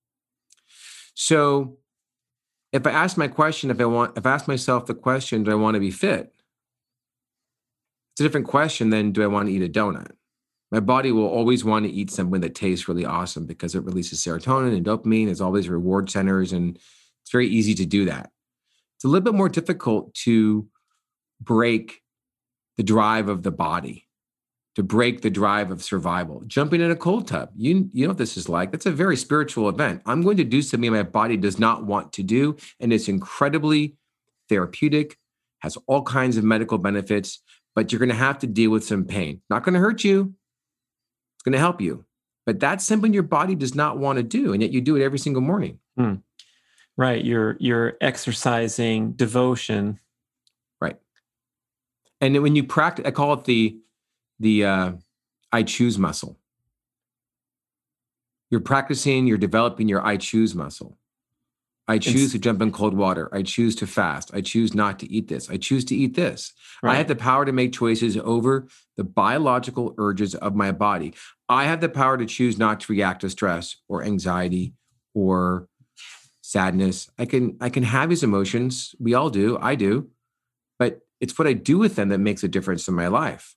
So if I ask my question, if I want, if I ask myself the question, do I want to be fit? It's a different question than do I want to eat a donut? My body will always want to eat something that tastes really awesome because it releases serotonin and dopamine. There's always reward centers, and it's very easy to do that. It's a little bit more difficult to break the drive of the body, to break the drive of survival. Jumping in a cold tub, you, you know what this is like. That's a very spiritual event. I'm going to do something my body does not want to do, and it's incredibly therapeutic, has all kinds of medical benefits, but you're going to have to deal with some pain. Not going to hurt you. It's going to help you. But that's something your body does not want to do, and yet you do it every single morning.
Hmm. Right. You're you're exercising devotion.
Right. And then when you practice, I call it the the uh, I choose muscle. You're practicing, you're developing your I choose muscle. I choose it's, to jump in cold water. I choose to fast. I choose not to eat this. I choose to eat this. Right. I have the power to make choices over the biological urges of my body. I have the power to choose not to react to stress or anxiety or sadness. I can I can have these emotions. We all do. I do. But it's what I do with them that makes a difference in my life.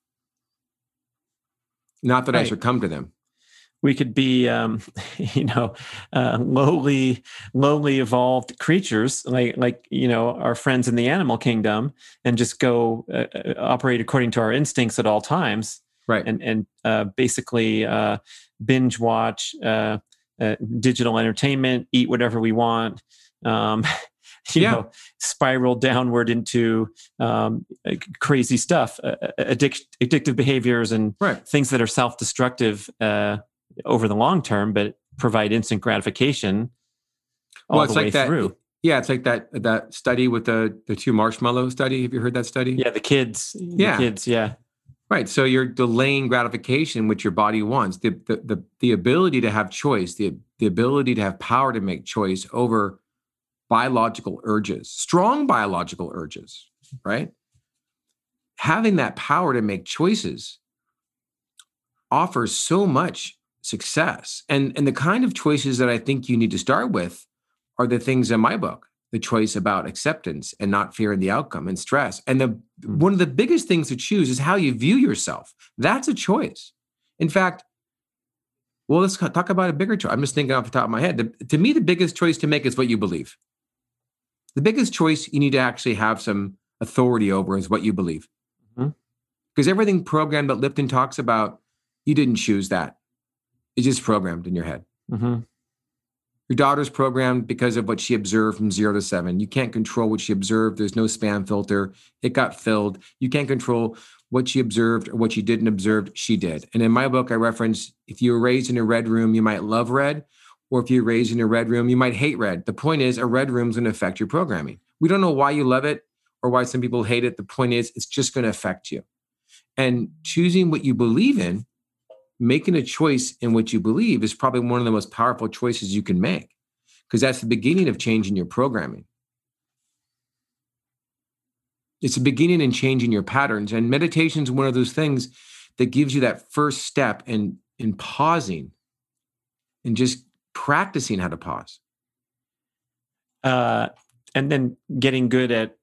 Not that right. I succumb to them.
We could be, um, you know, uh, lowly, lowly evolved creatures like, like you know, our friends in the animal kingdom, and just go uh, operate according to our instincts at all times,
right?
And and uh, basically uh, binge watch uh, uh, digital entertainment, eat whatever we want. Um, you yeah. know, spiral downward into um, crazy stuff, uh, addic- addictive behaviors, and
right.
things that are self-destructive uh, over the long term, but provide instant gratification all
well, it's
the way
like that,
through.
Yeah, it's like that that study with the the two marshmallow study. Have you heard that study?
Yeah, the kids.
Yeah,
the kids. Yeah.
Right. So you're delaying gratification, which your body wants. The the the, the ability to have choice, the the ability to have power to make choice over biological urges, strong biological urges, right? Having that power to make choices offers so much success. And, and the kind of choices that I think you need to start with are the things in my book, the choice about acceptance and not fearing the outcome and stress. And the one of the biggest things to choose is how you view yourself. That's a choice. In fact, Well, let's talk about a bigger choice. I'm just thinking off the top of my head. The, to me, the biggest choice to make is what you believe. The biggest choice you need to actually have some authority over is what you believe.
Mm-hmm.
Because everything programmed that Lipton talks about, you didn't choose that. It's just programmed in your head.
Mm-hmm.
Your daughter's programmed because of what she observed from zero to seven. You can't control what she observed. There's no spam filter. It got filled. You can't control what she observed or what she didn't observe. She did. And in my book, I reference, if you were raised in a red room, you might love red. Or if you're raised in a red room, you might hate red. The point is, a red room is going to affect your programming. We don't know why you love it or why some people hate it. The point is, it's just going to affect you. And choosing what you believe in, making a choice in what you believe, is probably one of the most powerful choices you can make, because that's the beginning of changing your programming. It's the beginning in changing your patterns. And meditation is one of those things that gives you that first step in, in pausing and just practicing how to pause.
Uh, and then getting good at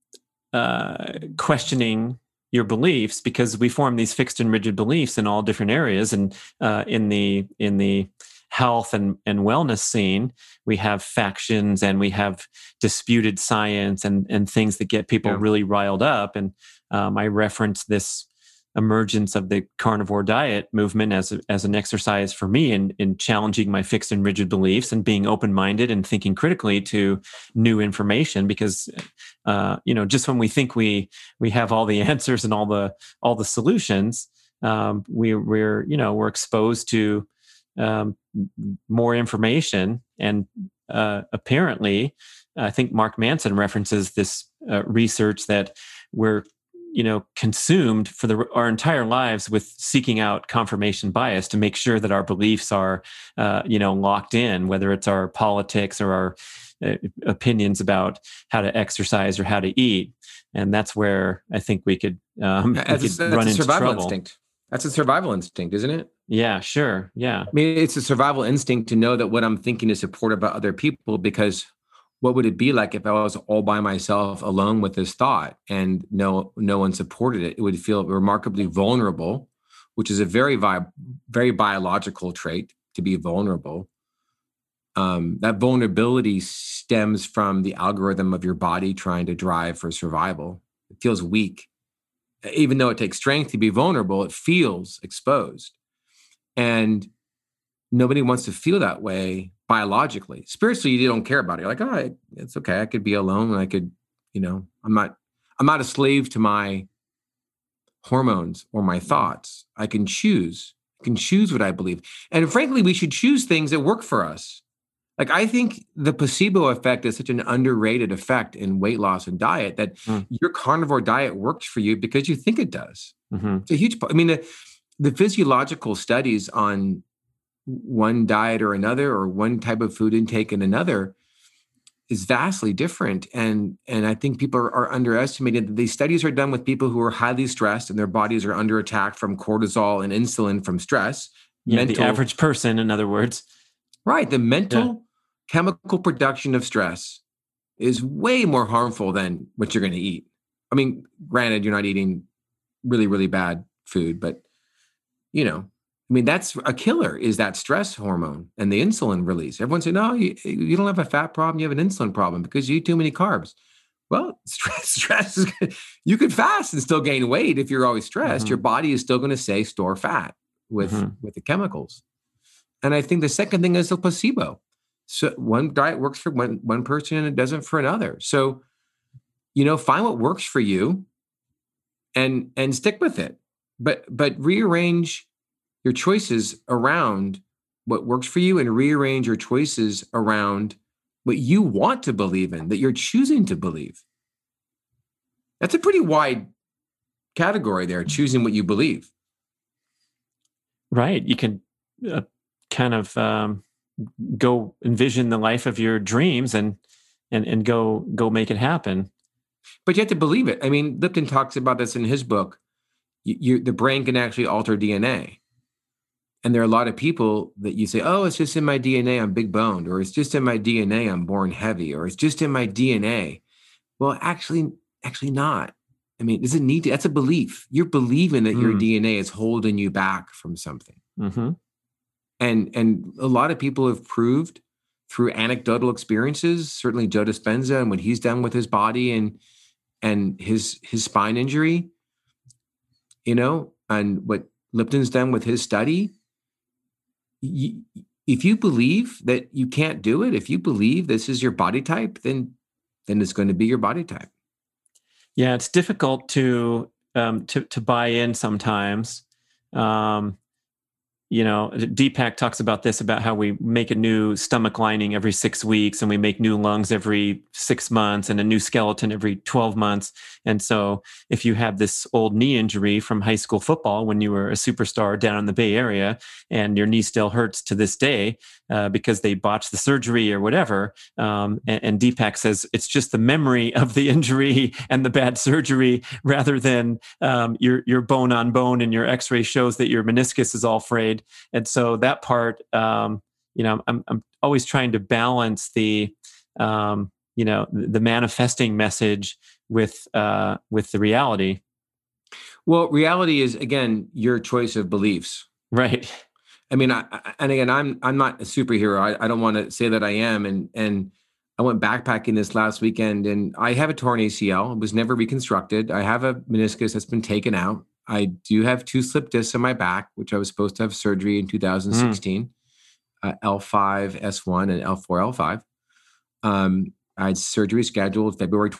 uh, questioning your beliefs, because we form these fixed and rigid beliefs in all different areas. And uh, in the in the health and, and wellness scene, we have factions and we have disputed science and, and things that get people
Yeah.
really riled up. And um, I reference this emergence of the carnivore diet movement as a, as an exercise for me in, in challenging my fixed and rigid beliefs and being open-minded and thinking critically to new information. Because, uh, you know, just when we think we we have all the answers and all the all the solutions, um, we we're you know we're exposed to um, more information. And uh, apparently, I think Mark Manson references this uh, research that we're you know, consumed for the, our entire lives with seeking out confirmation bias to make sure that our beliefs are, uh, you know, locked in, whether it's our politics or our uh, opinions about how to exercise or how to eat. And that's where I think we could, um, we
That's,
could
a, that's
run
a
into
survival
trouble.
instinct. That's a survival instinct, isn't it?
Yeah, sure. Yeah.
I mean, it's a survival instinct to know that what I'm thinking is supported by other people, because what would it be like if I was all by myself alone with this thought and no no one supported it? It would feel remarkably vulnerable, which is a very vi- very biological trait, to be vulnerable. Um, that vulnerability stems from the algorithm of your body trying to drive for survival. It feels weak. Even though it takes strength to be vulnerable, it feels exposed. And nobody wants to feel that way biologically. Spiritually, you don't care about it. You're like, oh, it's okay. I could be alone. And I could, you know, I'm not, I'm not a slave to my hormones or my thoughts. I can choose. I can choose what I believe. And frankly, we should choose things that work for us. Like, I think the placebo effect is such an underrated effect in weight loss and diet that
Mm.
your carnivore diet works for you because you think it does.
Mm-hmm.
It's a huge part. I mean, the, the physiological studies on one diet or another, or one type of food intake and another, is vastly different. And, and I think people are, are underestimated. These studies are done with people who are highly stressed and their bodies are under attack from cortisol and insulin from stress.
Yeah,
mental,
the average person, in other words.
Right. The mental chemical production of stress is way more harmful than what you're going to eat. I mean, granted, you're not eating really, really bad food, but, you know, I mean, that's a killer, is that stress hormone and the insulin release. Everyone said, no, you, you don't have a fat problem. You have an insulin problem because you eat too many carbs. Well, stress, stress is, you could fast and still gain weight if you're always stressed.
Mm-hmm.
Your body is still going to say store fat with,
Mm-hmm.
with the chemicals. And I think the second thing is the placebo. So one diet works for one, one person and it doesn't for another. So, you know, find what works for you and, and stick with it, but, but rearrange your choices around what works for you and rearrange your choices around what you want to believe in, that you're choosing to believe. That's a pretty wide category there, choosing what you believe.
Right. You can uh, kind of um, go envision the life of your dreams and and and go go make it happen.
But you have to believe it. I mean, Lipton talks about this in his book. You, you, the brain can actually alter D N A. And there are a lot of people that you say, oh, it's just in my D N A, I'm big boned, or it's just in my D N A, I'm born heavy, or it's just in my D N A. Well, actually, actually not. I mean, does it need to? That's a belief. You're believing that mm. your D N A is holding you back from something.
Mm-hmm.
And and a lot of people have proved through anecdotal experiences, certainly Joe Dispenza and what he's done with his body and and his his spine injury, you know, and what Lipton's done with his study. You, if you believe that you can't do it, if you believe this is your body type, then then it's going to be your body type.
Yeah, it's difficult to um, to to buy in sometimes. Um, you know, Deepak talks about this, about how we make a new stomach lining every six weeks and we make new lungs every six months and a new skeleton every twelve months. And so if you have this old knee injury from high school football when you were a superstar down in the Bay Area and your knee still hurts to this day uh, because they botched the surgery or whatever, um, and, and Deepak says it's just the memory of the injury and the bad surgery rather than um, your, your bone on bone, and your x-ray shows that your meniscus is all frayed. And so that part, um, you know, I'm I'm always trying to balance the, um, you know, the manifesting message with uh, with the reality.
Well, reality is, again, your choice of beliefs,
right?
I mean, I, I, and again, I'm I'm not a superhero. I, I don't want to say that I am. And and I went backpacking this last weekend, and I have a torn A C L. It was never reconstructed. I have a meniscus that's been taken out. I do have two slip discs in my back, which I was supposed to have surgery in two thousand sixteen, mm. uh, L five S one and L four L five. Um, I had surgery scheduled February.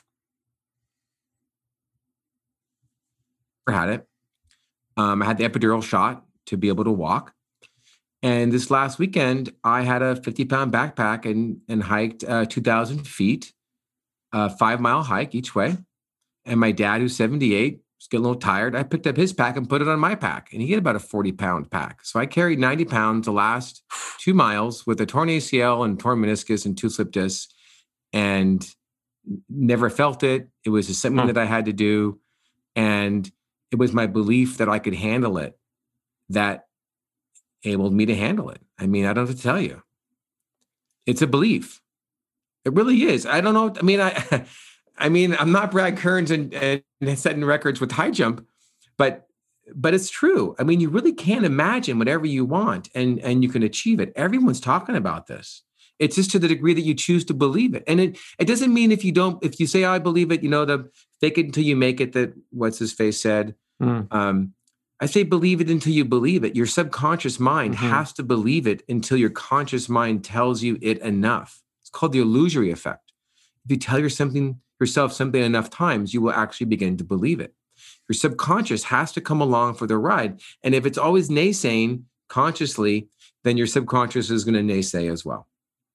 Had it. Um, I had the epidural shot to be able to walk. And this last weekend, I had a fifty pound backpack and, and hiked uh, two thousand feet, a five mile hike each way. And my dad, who's seventy-eight, was getting a little tired. I picked up his pack and put it on my pack, and he had about a forty pound pack. So I carried ninety pounds the last two miles with a torn A C L and torn meniscus and two slip discs, and never felt it. It was just something huh. that I had to do. And it was my belief that I could handle it that enabled me to handle it. I mean, I don't have to tell you. It's a belief. It really is. I don't know. I mean, I I mean, I'm not Brad Kearns and, and setting records with high jump, but but it's true. I mean, you really can imagine whatever you want, and and you can achieve it. Everyone's talking about this. It's just to the degree that you choose to believe it. And it it doesn't mean if you don't, if you say, oh, I believe it, you know, the fake it until you make it, that what's his face said. Mm. Um, I say believe it until you believe it. Your subconscious mind mm-hmm. has to believe it until your conscious mind tells you it enough. It's called the illusory effect. If you tell your something, yourself something enough times, you will actually begin to believe it. Your subconscious has to come along for the ride. And if it's always naysaying consciously, then your subconscious is going to naysay as well.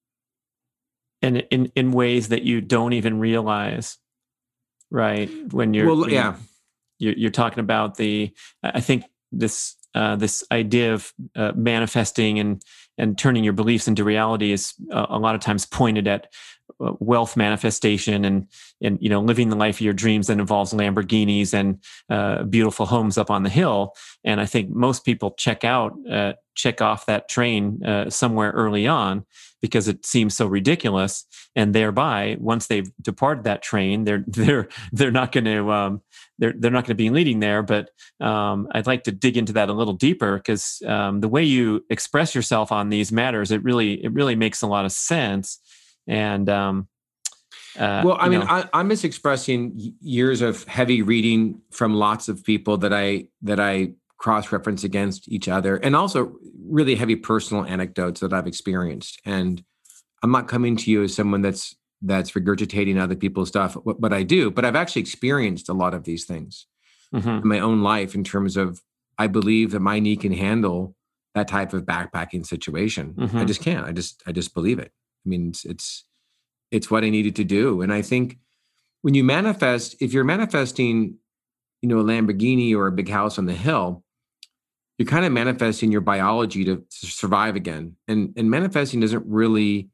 And in, in ways that you don't even realize, right? When you're,
well,
when
yeah.
you're, you're talking about the, I think this, uh, this idea of uh, manifesting and, and turning your beliefs into reality is uh, a lot of times pointed at uh, wealth manifestation and, and, you know, living the life of your dreams that involves Lamborghinis and uh, beautiful homes up on the hill. And I think most people check out, uh, check off that train uh, somewhere early on because it seems so ridiculous. And thereby, once they've departed that train, they're they're they're not going to um, they're they're not going to be leading there. But um, I'd like to dig into that a little deeper because um, the way you express yourself on these matters, it really it really makes a lot of sense. And um, uh,
well, I mean,
know,
I, I'm just expressing years of heavy reading from lots of people that I that I cross-reference against each other, and also really heavy personal anecdotes that I've experienced. And I'm not coming to you as someone that's that's regurgitating other people's stuff, but I do. But I've actually experienced a lot of these things mm-hmm. in my own life in terms of I believe that my knee can handle that type of backpacking situation. Mm-hmm. I just can't. I just I just believe it. I mean, it's, it's it's what I needed to do. And I think when you manifest, if you're manifesting, you know, a Lamborghini or a big house on the hill, you're kind of manifesting your biology to, to survive again. And, and manifesting doesn't really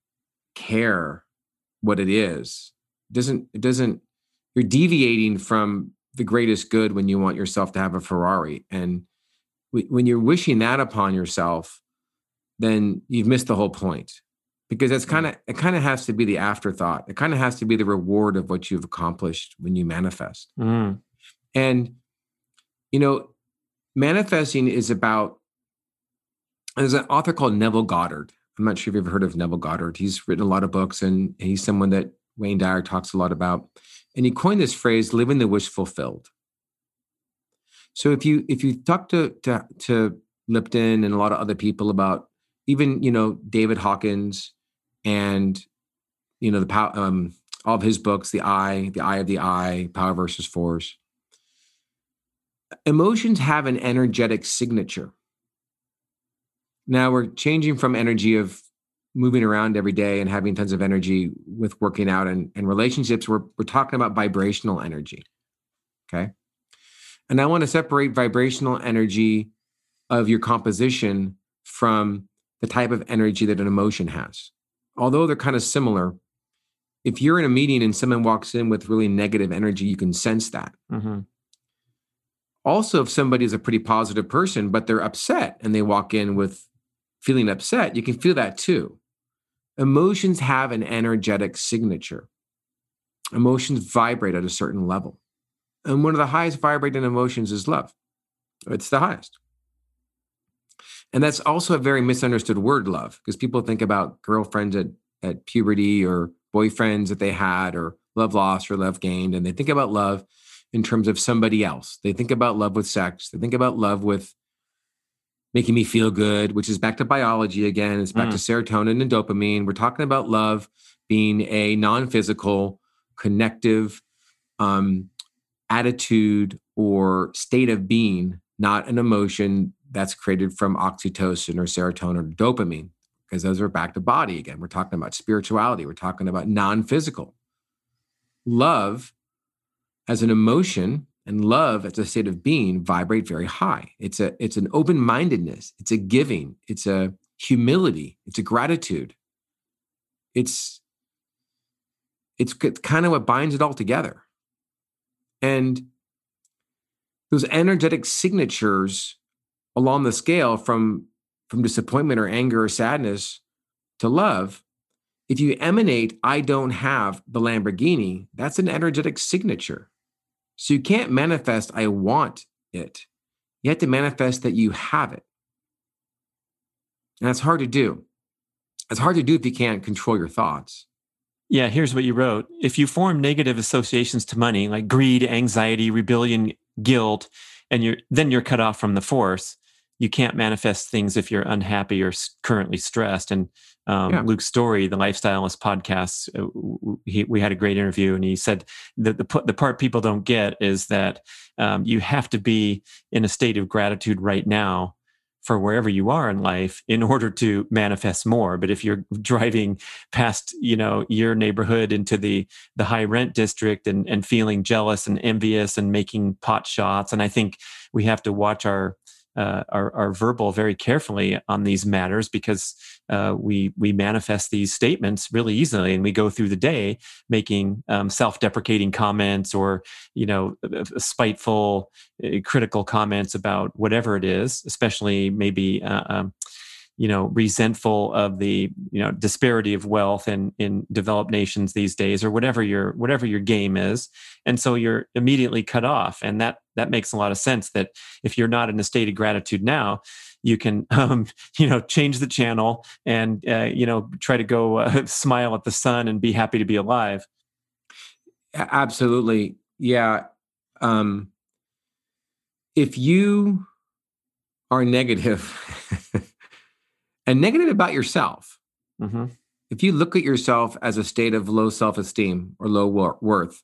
care what it is. It doesn't, it doesn't, you're deviating from the greatest good when you want yourself to have a Ferrari. And w- when you're wishing that upon yourself, then you've missed the whole point. Because that's kind of, it kind of has to be the afterthought. It kind of has to be the reward of what you've accomplished when you manifest. Mm. And, you know, manifesting is about There's an author called Neville Goddard. I'm not sure if you've ever heard of Neville Goddard. He's written a lot of books, and he's someone that Wayne Dyer talks a lot about. And he coined this phrase, living the wish fulfilled. So if you if you talk to, to, to Lipton and a lot of other people about even, you know, David Hawkins and, you know, the power, um, all of his books, The Eye, The Eye of the Eye, Power versus Force. Emotions have an energetic signature. Now we're changing from energy of moving around every day and having tons of energy with working out and, and relationships. We're, we're talking about vibrational energy. Okay. And I want to separate vibrational energy of your composition from the type of energy that an emotion has. Although they're kind of similar, if you're in a meeting and someone walks in with really negative energy, you can sense that. Mm-hmm. Also, if somebody is a pretty positive person, but they're upset and they walk in with feeling upset, you can feel that too. Emotions have an energetic signature. Emotions vibrate at a certain level. And one of the highest vibrating emotions is love. It's the highest. And that's also a very misunderstood word, love, because people think about girlfriends at, at puberty or boyfriends that they had or love lost or love gained. And they think about love in terms of somebody else. They think about love with sex. They think about love with making me feel good, which is back to biology again. It's back mm. to serotonin and dopamine. We're talking about love being a non-physical, connective um, attitude or state of being, not an emotion that's created from oxytocin or serotonin or dopamine, because those are back to body again. We're talking about spirituality. We're talking about non-physical. Love as an emotion and love as a state of being vibrate very high. It's a it's an open-mindedness. It's a giving. It's a humility. It's a gratitude. It's it's kind of what binds it all together. And those energetic signatures along the scale from, from disappointment or anger or sadness to love, if you emanate, I don't have the Lamborghini, that's an energetic signature. So you can't manifest, I want it. You have to manifest that you have it. And that's hard to do. It's hard to do if you can't control your thoughts.
Yeah, here's what you wrote. If you form negative associations to money, like greed, anxiety, rebellion, guilt, and you're then you're cut off from the force, you can't manifest things if you're unhappy or currently stressed. And um, yeah. Luke Story, the Lifestylist podcast, uh, he, we had a great interview, and he said that the the part people don't get is that um, you have to be in a state of gratitude right now for wherever you are in life in order to manifest more. But if you're driving past, you know, your neighborhood into the the high rent district and and feeling jealous and envious and making pot shots, and I think we have to watch our uh, our, our verbal very carefully on these matters, because uh, we we manifest these statements really easily, and we go through the day making um, self-deprecating comments or, you know, spiteful, uh, critical comments about whatever it is, especially maybe uh, um, you know, resentful of the, you know, disparity of wealth in, in developed nations these days, or whatever your whatever your game is. And so you're immediately cut off. And that that makes a lot of sense, that if you're not in a state of gratitude now, you can, um, you know, change the channel and, uh, you know, try to go uh, smile at the sun and be happy to be alive.
Absolutely. Yeah. Um, if you are negative and negative about yourself, mm-hmm. if you look at yourself as a state of low self-esteem or low wor- worth,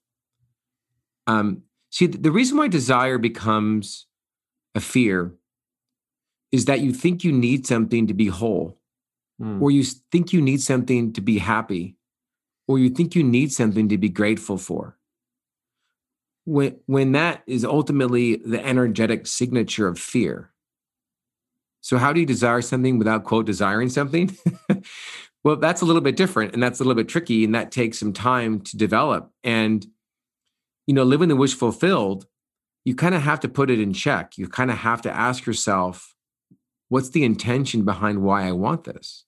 um, see, the reason why desire becomes a fear is that you think you need something to be whole, mm. or you think you need something to be happy, or you think you need something to be grateful for. When, when that is ultimately the energetic signature of fear. So how do you desire something without, quote, desiring something? Well, that's a little bit different, and that's a little bit tricky, and that takes some time to develop. And, you know, living the wish fulfilled, you kind of have to put it in check. You kind of have to ask yourself, what's the intention behind why I want this?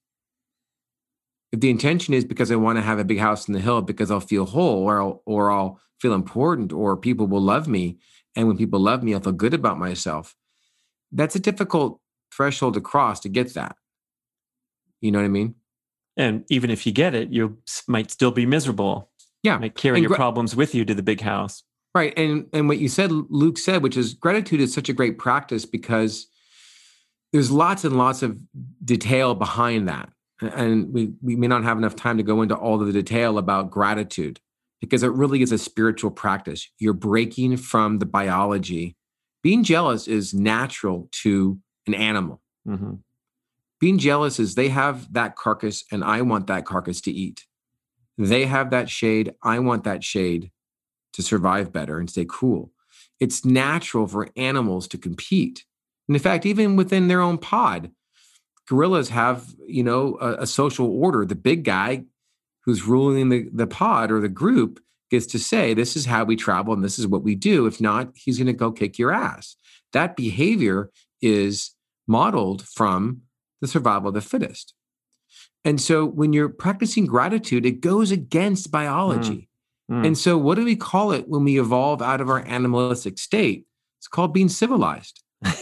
If the intention is because I want to have a big house in the hill because I'll feel whole, or I'll, or I'll feel important, or people will love me, and when people love me, I'll feel good about myself, that's a difficult threshold to cross to get that. You know what I mean?
And even if you get it, you s- might still be miserable.
Yeah.
Might carry
And
your
gra-
problems with you to the big house.
Right. And and what you said, Luke said, which is gratitude is such a great practice because there's lots and lots of detail behind that. And we, we may not have enough time to go into all of the detail about gratitude because it really is a spiritual practice. You're breaking from the biology. Being jealous is natural to an animal.
Mm-hmm.
Being jealous is they have that carcass and I want that carcass to eat. They have that shade. I want that shade to survive better and stay cool. It's natural for animals to compete. And in fact, even within their own pod, gorillas have, you know, a, a social order. The big guy who's ruling the, the pod or the group gets to say, this is how we travel and this is what we do. If not, he's going to go kick your ass. That behavior is modeled from the survival of the fittest. And so when you're practicing gratitude, it goes against biology. Mm. Mm. And so what do we call it when we evolve out of our animalistic state? It's called being civilized.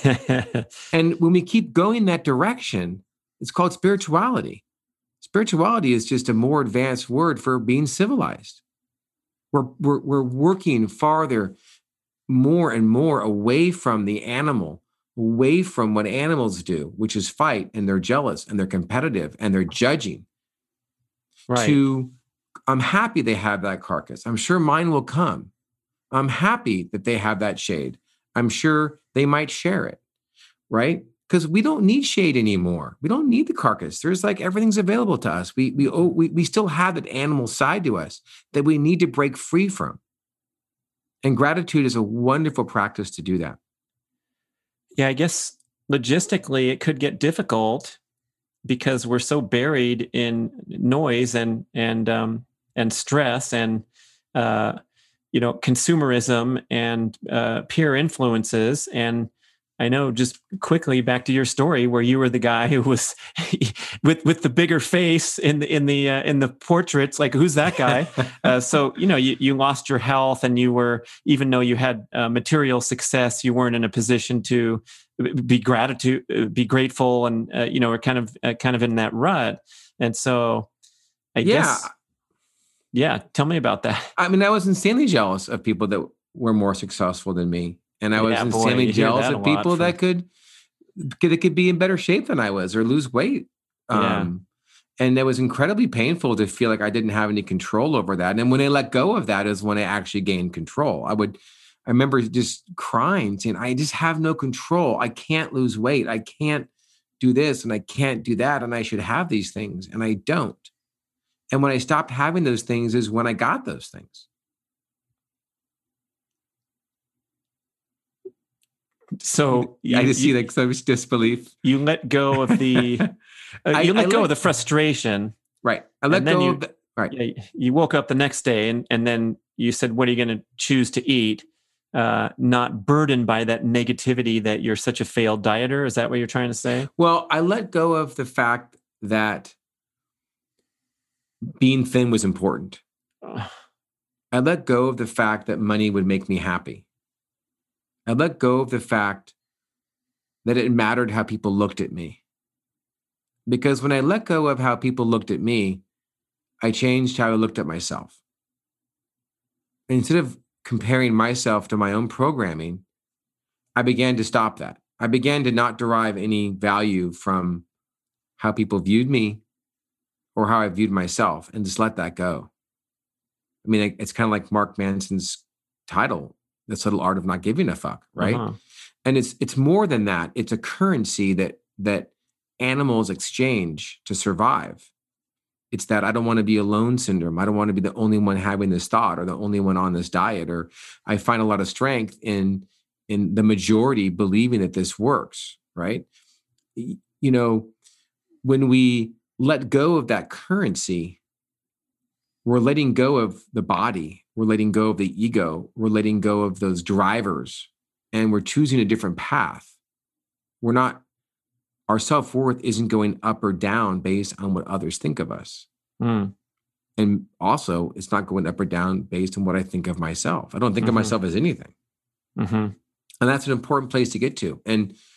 And when we keep going that direction, it's called spirituality. Spirituality is just a more advanced word for being civilized. We're, we're, we're working farther, more and more away from the animal, away from what animals do, which is fight, and they're jealous and they're competitive and they're judging.
Right.
To, I'm happy they have that carcass. I'm sure mine will come. I'm happy that they have that shade. I'm sure they might share it, right? Because we don't need shade anymore. We don't need the carcass. There's like everything's available to us. We we oh, we we still have that animal side to us that we need to break free from. And gratitude is a wonderful practice to do that.
Yeah, I guess logistically it could get difficult because we're so buried in noise and and um, and stress and uh, you know, consumerism and uh, peer influences. And I know, just quickly back to your story where you were the guy who was with with the bigger face in the in the uh, in the portraits. Like, who's that guy? uh, so you know, you you lost your health, and you were, even though you had uh, material success, you weren't in a position to be gratitude, be grateful, and uh, you know, we're kind of uh, kind of in that rut. And so, I
yeah.
guess, yeah. Tell me about that.
I mean, I was insanely jealous of people that were more successful than me. And I was
Yeah, boy,
insanely
you hear
jealous
that a
of
lot
people
from-
that could, that could be in better shape than I was or lose weight.
Yeah.
Um, and it was incredibly painful to feel like I didn't have any control over that. And when I let go of that is when I actually gained control. I would, I remember just crying, saying, I just have no control. I can't lose weight. I can't do this and I can't do that. And I should have these things. And I don't. And when I stopped having those things is when I got those things.
So
I
you-
just see
you-
like so much disbelief.
You let go of the, uh,
I-
you let
I
go
let-
of the frustration.
Right. I let
And then
go
you-
of the, right.
Yeah, you woke up the next day, and and then you said, "What are you going to choose to eat?" Uh, not burdened by that negativity that you're such a failed dieter. Is that what you're trying to say?
Well, I let go of the fact that being thin was important.
Ugh.
I let go of the fact that money would make me happy. I let go of the fact that it mattered how people looked at me. Because when I let go of how people looked at me, I changed how I looked at myself. Instead of comparing myself to my own programming, I began to stop that. I began to not derive any value from how people viewed me or how I viewed myself, and just let that go. I mean, it's kind of like Mark Manson's title, The Subtle Art of Not Giving a Fuck, right?
Uh-huh.
And it's it's more than that. It's a currency that that animals exchange to survive. It's that I don't want to be alone syndrome. I don't want to be the only one having this thought or the only one on this diet. Or I find a lot of strength in in the majority believing that this works, right? You know, when we let go of that currency, we're letting go of the body. We're letting go of the ego. We're letting go of those drivers, and we're choosing a different path. We're not, our self-worth isn't going up or down based on what others think of us.
Mm.
And also, it's not going up or down based on what I think of myself. I don't think
Mhm.
of myself as anything.
Mm-hmm.
And that's an important place to get to. And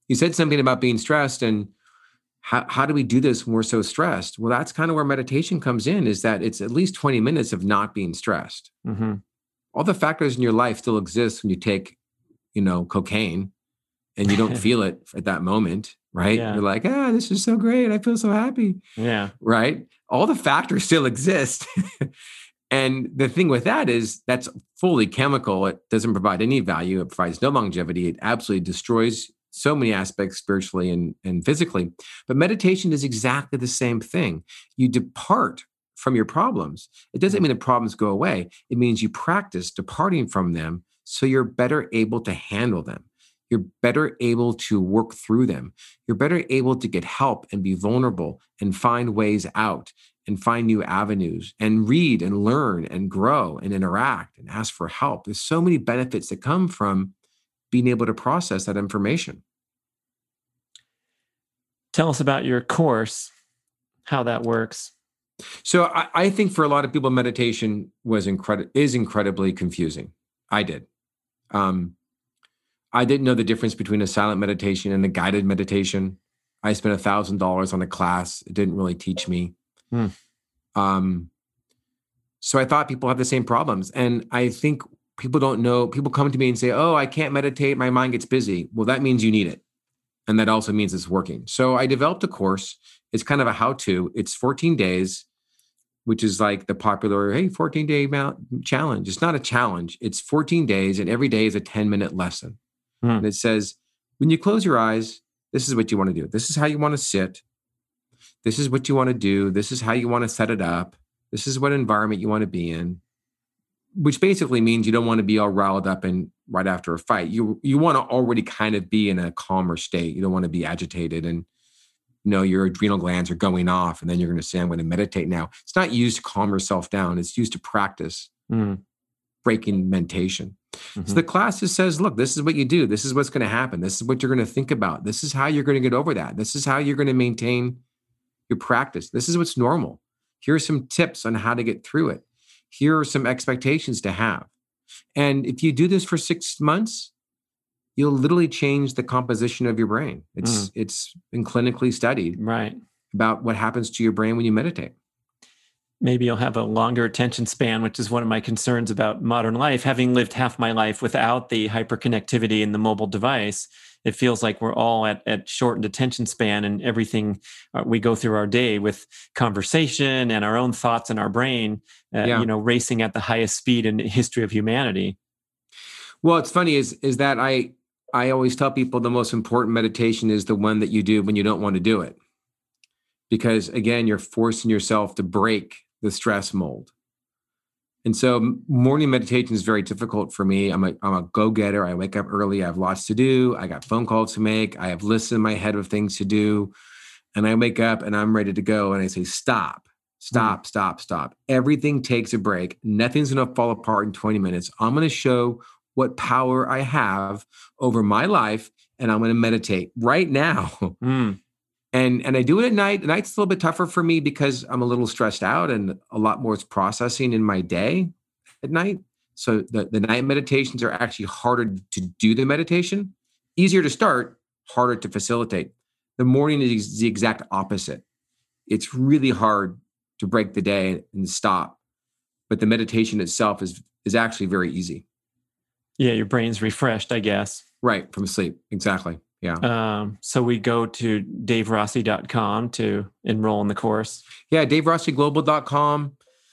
you said something about being stressed and how, how do we do this when we're so stressed? Well, that's kind of where meditation comes in, is that it's at least twenty minutes of not being stressed.
Mm-hmm.
All the factors in your life still exist when you take, you know, cocaine and you don't feel it at that moment, right?
Yeah.
You're like, ah, this is so great. I feel so happy.
Yeah.
Right? All the factors still exist. And the thing with that is that's fully chemical. It doesn't provide any value. It provides no longevity. It absolutely destroys so many aspects spiritually and, and physically. But meditation is exactly the same thing. You depart from your problems. It doesn't mean the problems go away. It means you practice departing from them so you're better able to handle them. You're better able to work through them. You're better able to get help and be vulnerable and find ways out and find new avenues and read and learn and grow and interact and ask for help. There's so many benefits that come from being able to process that information.
Tell us about your course, how that works.
So I, I think for a lot of people, meditation was incredi- is incredibly confusing. I did. Um, I didn't know the difference between a silent meditation and a guided meditation. I spent a thousand dollars on a class. It didn't really teach me.
Hmm.
Um, so I thought people have the same problems. And I think people don't know, people come to me and say, oh, I can't meditate. My mind gets busy. Well, that means you need it. And that also means it's working. So I developed a course. It's kind of a how-to. It's fourteen days, which is like the popular, hey, fourteen-day challenge. It's not a challenge. It's fourteen days, and every day is a ten-minute lesson.
Hmm.
And it says, when you close your eyes, this is what you want to do. This is how you want to sit. This is what you want to do. This is how you want to set it up. This is what environment you want to be in, which basically means you don't want to be all riled up and right after a fight. You you want to already kind of be in a calmer state. You don't want to be agitated and, you know, your adrenal glands are going off and then you're going to say, I'm going to meditate now. It's not used to calm yourself down. It's used to practice
Mm.
breaking mentation.
Mm-hmm.
So the class just says, look, this is what you do. This is what's going to happen. This is what you're going to think about. This is how you're going to get over that. This is how you're going to maintain your practice. This is what's normal. Here are some tips on how to get through it. Here are some expectations to have. And if you do this for six months, you'll literally change the composition of your brain. It's mm. it's been clinically studied,
right,
about what happens to your brain when you meditate.
Maybe you'll have a longer attention span, which is one of my concerns about modern life. Having lived half my life without the hyperconnectivity in the mobile device, it feels like we're all at, at shortened attention span, and everything uh, we go through our day with conversation and our own thoughts in our brain, uh,
yeah.
you know, racing at the highest speed in the history of humanity.
Well, it's funny is, is that I, I always tell people the most important meditation is the one that you do when you don't want to do it. Because again, you're forcing yourself to break the stress mold. And so morning meditation is very difficult for me. I'm a, I'm a go-getter. I wake up early. I have lots to do. I got phone calls to make. I have lists in my head of things to do. And I wake up and I'm ready to go. And I say, stop, stop, mm. stop, stop. Everything takes a break. Nothing's going to fall apart in twenty minutes. I'm going to show what power I have over my life. And I'm going to meditate right now.
Mm.
And and I do it at night. At night's a little bit tougher for me because I'm a little stressed out and a lot more is processing in my day at night. So the, the night meditations are actually harder to do the meditation, easier to start, harder to facilitate. The morning is the exact opposite. It's really hard to break the day and stop. But the meditation itself is is actually very easy.
Yeah, your brain's refreshed, I guess.
Right, from sleep. Exactly. Yeah.
Um, so we go to dave rossi dot com to enroll in the course.
Yeah, dave rossi global dot com.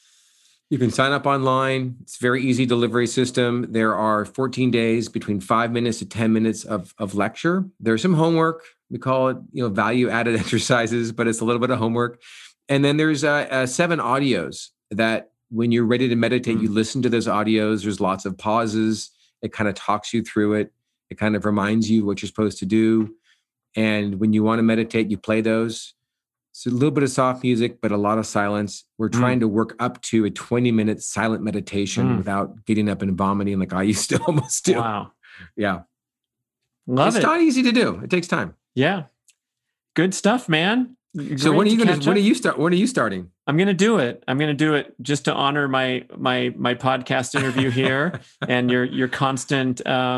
You can sign up online. It's a very easy delivery system. There are fourteen days between five minutes to ten minutes of, of lecture. There's some homework. We call it, you know, value added exercises, but it's a little bit of homework. And then there's uh, uh, seven audios that when you're ready to meditate, mm-hmm. you listen to those audios. There's lots of pauses. It kind of talks you through it. It kind of reminds you what you're supposed to do. And when you want to meditate, you play those. So a little bit of soft music, but a lot of silence. We're trying mm. to work up to a twenty minute silent meditation mm. without getting up and vomiting like I used to almost do.
Wow.
Yeah.
Love
it's
it.
It's not easy to do. It takes time.
Yeah. Good stuff, man. Great
so when are you
to
going to, when are you start, when are you starting?
I'm going to do it. I'm going to do it just to honor my, my, my podcast interview here and your, your constant, um,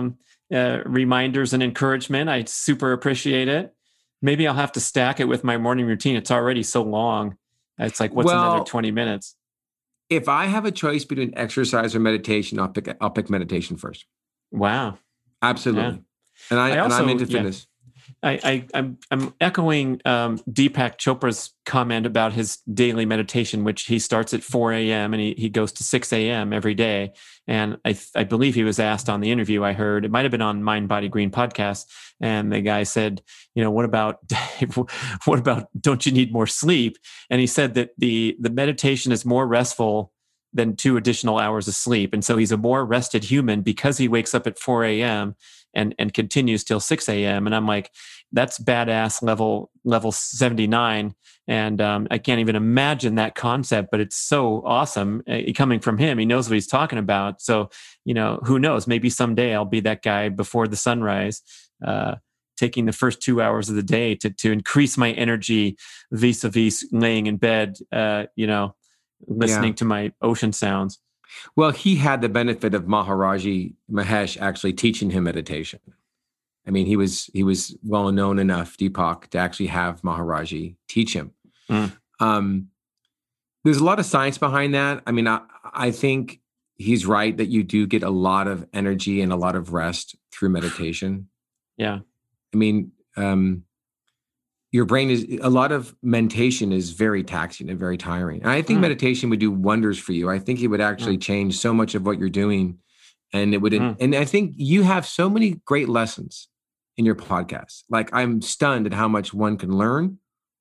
uh, reminders and encouragement. I super appreciate it. Maybe I'll have to stack it with my morning routine. It's already so long. It's like, what's
Well,
another twenty minutes?
If I have a choice between exercise or meditation, I'll pick I'll pick meditation first.
Wow.
Absolutely.
Yeah.
And I,
I also,
and I'm into
yeah.
fitness.
I, I, I'm, I'm echoing um, Deepak Chopra's comment about his daily meditation, which he starts at four a.m. and he, he goes to six a.m. every day. And I, I believe he was asked on the interview I heard, it might have been on Mind, Body, Green podcast. And the guy said, you know, what about, what about, don't you need more sleep? And he said that the, the meditation is more restful than two additional hours of sleep. And so he's a more rested human because he wakes up at four a.m. and and continues till six a.m. And I'm like, that's badass level level seventy-nine. And um, I can't even imagine that concept, but it's so awesome uh, coming from him. He knows what he's talking about. So, you know, who knows? Maybe someday I'll be that guy before the sunrise, uh, taking the first two hours of the day to to increase my energy vis-a-vis laying in bed, uh, you know, listening
Yeah.
to my ocean sounds.
Well, he had the benefit of Maharaji Mahesh actually teaching him meditation. I mean, he was he was well known enough, Deepak, to actually have Maharaji teach him.
Mm.
Um, there's a lot of science behind that. I mean, I, I think he's right that you do get a lot of energy and a lot of rest through meditation.
Yeah.
I mean, um, your brain is, a lot of meditation is very taxing and very tiring. And I think
Mm.
meditation would do wonders for you. I think it would actually
Mm.
change so much of what you're doing. And it would,
Mm.
and I think you have so many great lessons in your podcast. Like, I'm stunned at how much one can learn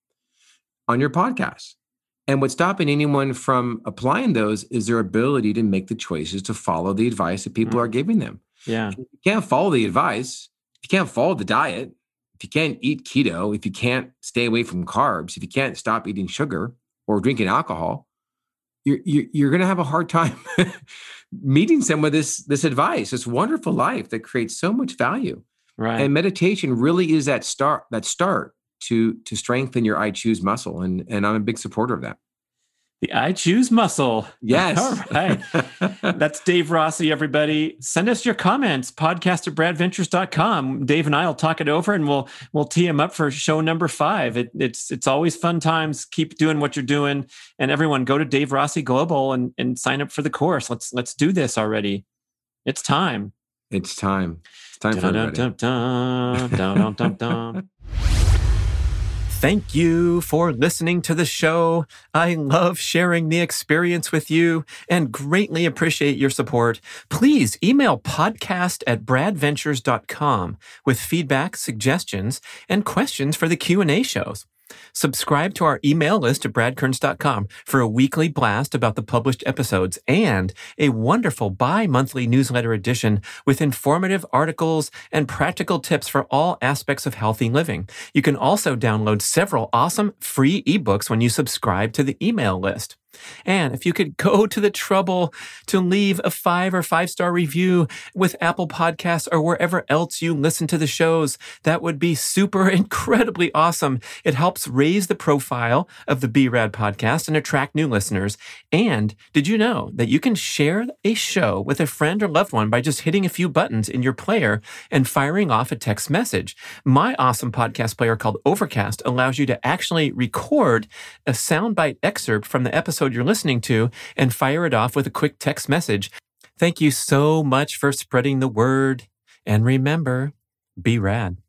on your podcast. And what's stopping anyone from applying those is their ability to make the choices to follow the advice that people
Mm.
are giving them.
Yeah.
If you can't follow the advice, if you can't follow the diet, if you can't eat keto, if you can't stay away from carbs, if you can't stop eating sugar or drinking alcohol, you're you're, you're going to have a hard time meeting some of this this advice, this wonderful life that creates so much value.
Right.
And meditation really is that start that start to to strengthen your I choose muscle, and and I'm a big supporter of that.
The I choose muscle.
Yes.
All right. That's Dave Rossi, everybody. Send us your comments, podcast at brad ventures dot com. Dave and I will talk it over and we'll we'll tee him up for show number five. It, it's it's always fun times. Keep doing what you're doing. And everyone, go to Dave Rossi Global and, and sign up for the course. Let's let's do this already. It's time.
It's time. It's time for everybody.
Dun, dun, dun, dun, dun, dun. Thank you for listening to the show. I love sharing the experience with you and greatly appreciate your support. Please email podcast at brad ventures dot com with feedback, suggestions, and questions for the Q and A shows. Subscribe to our email list at brad kearns dot com for a weekly blast about the published episodes and a wonderful bi-monthly newsletter edition with informative articles and practical tips for all aspects of healthy living. You can also download several awesome free ebooks when you subscribe to the email list. And if you could go to the trouble to leave a five or five-star review with Apple Podcasts or wherever else you listen to the shows, that would be super incredibly awesome. It helps raise the profile of the B RAD podcast and attract new listeners. And did you know that you can share a show with a friend or loved one by just hitting a few buttons in your player and firing off a text message? My awesome podcast player called Overcast allows you to actually record a soundbite excerpt from the episode you're listening to and fire it off with a quick text message. Thank you so much for spreading the word. And remember, be rad.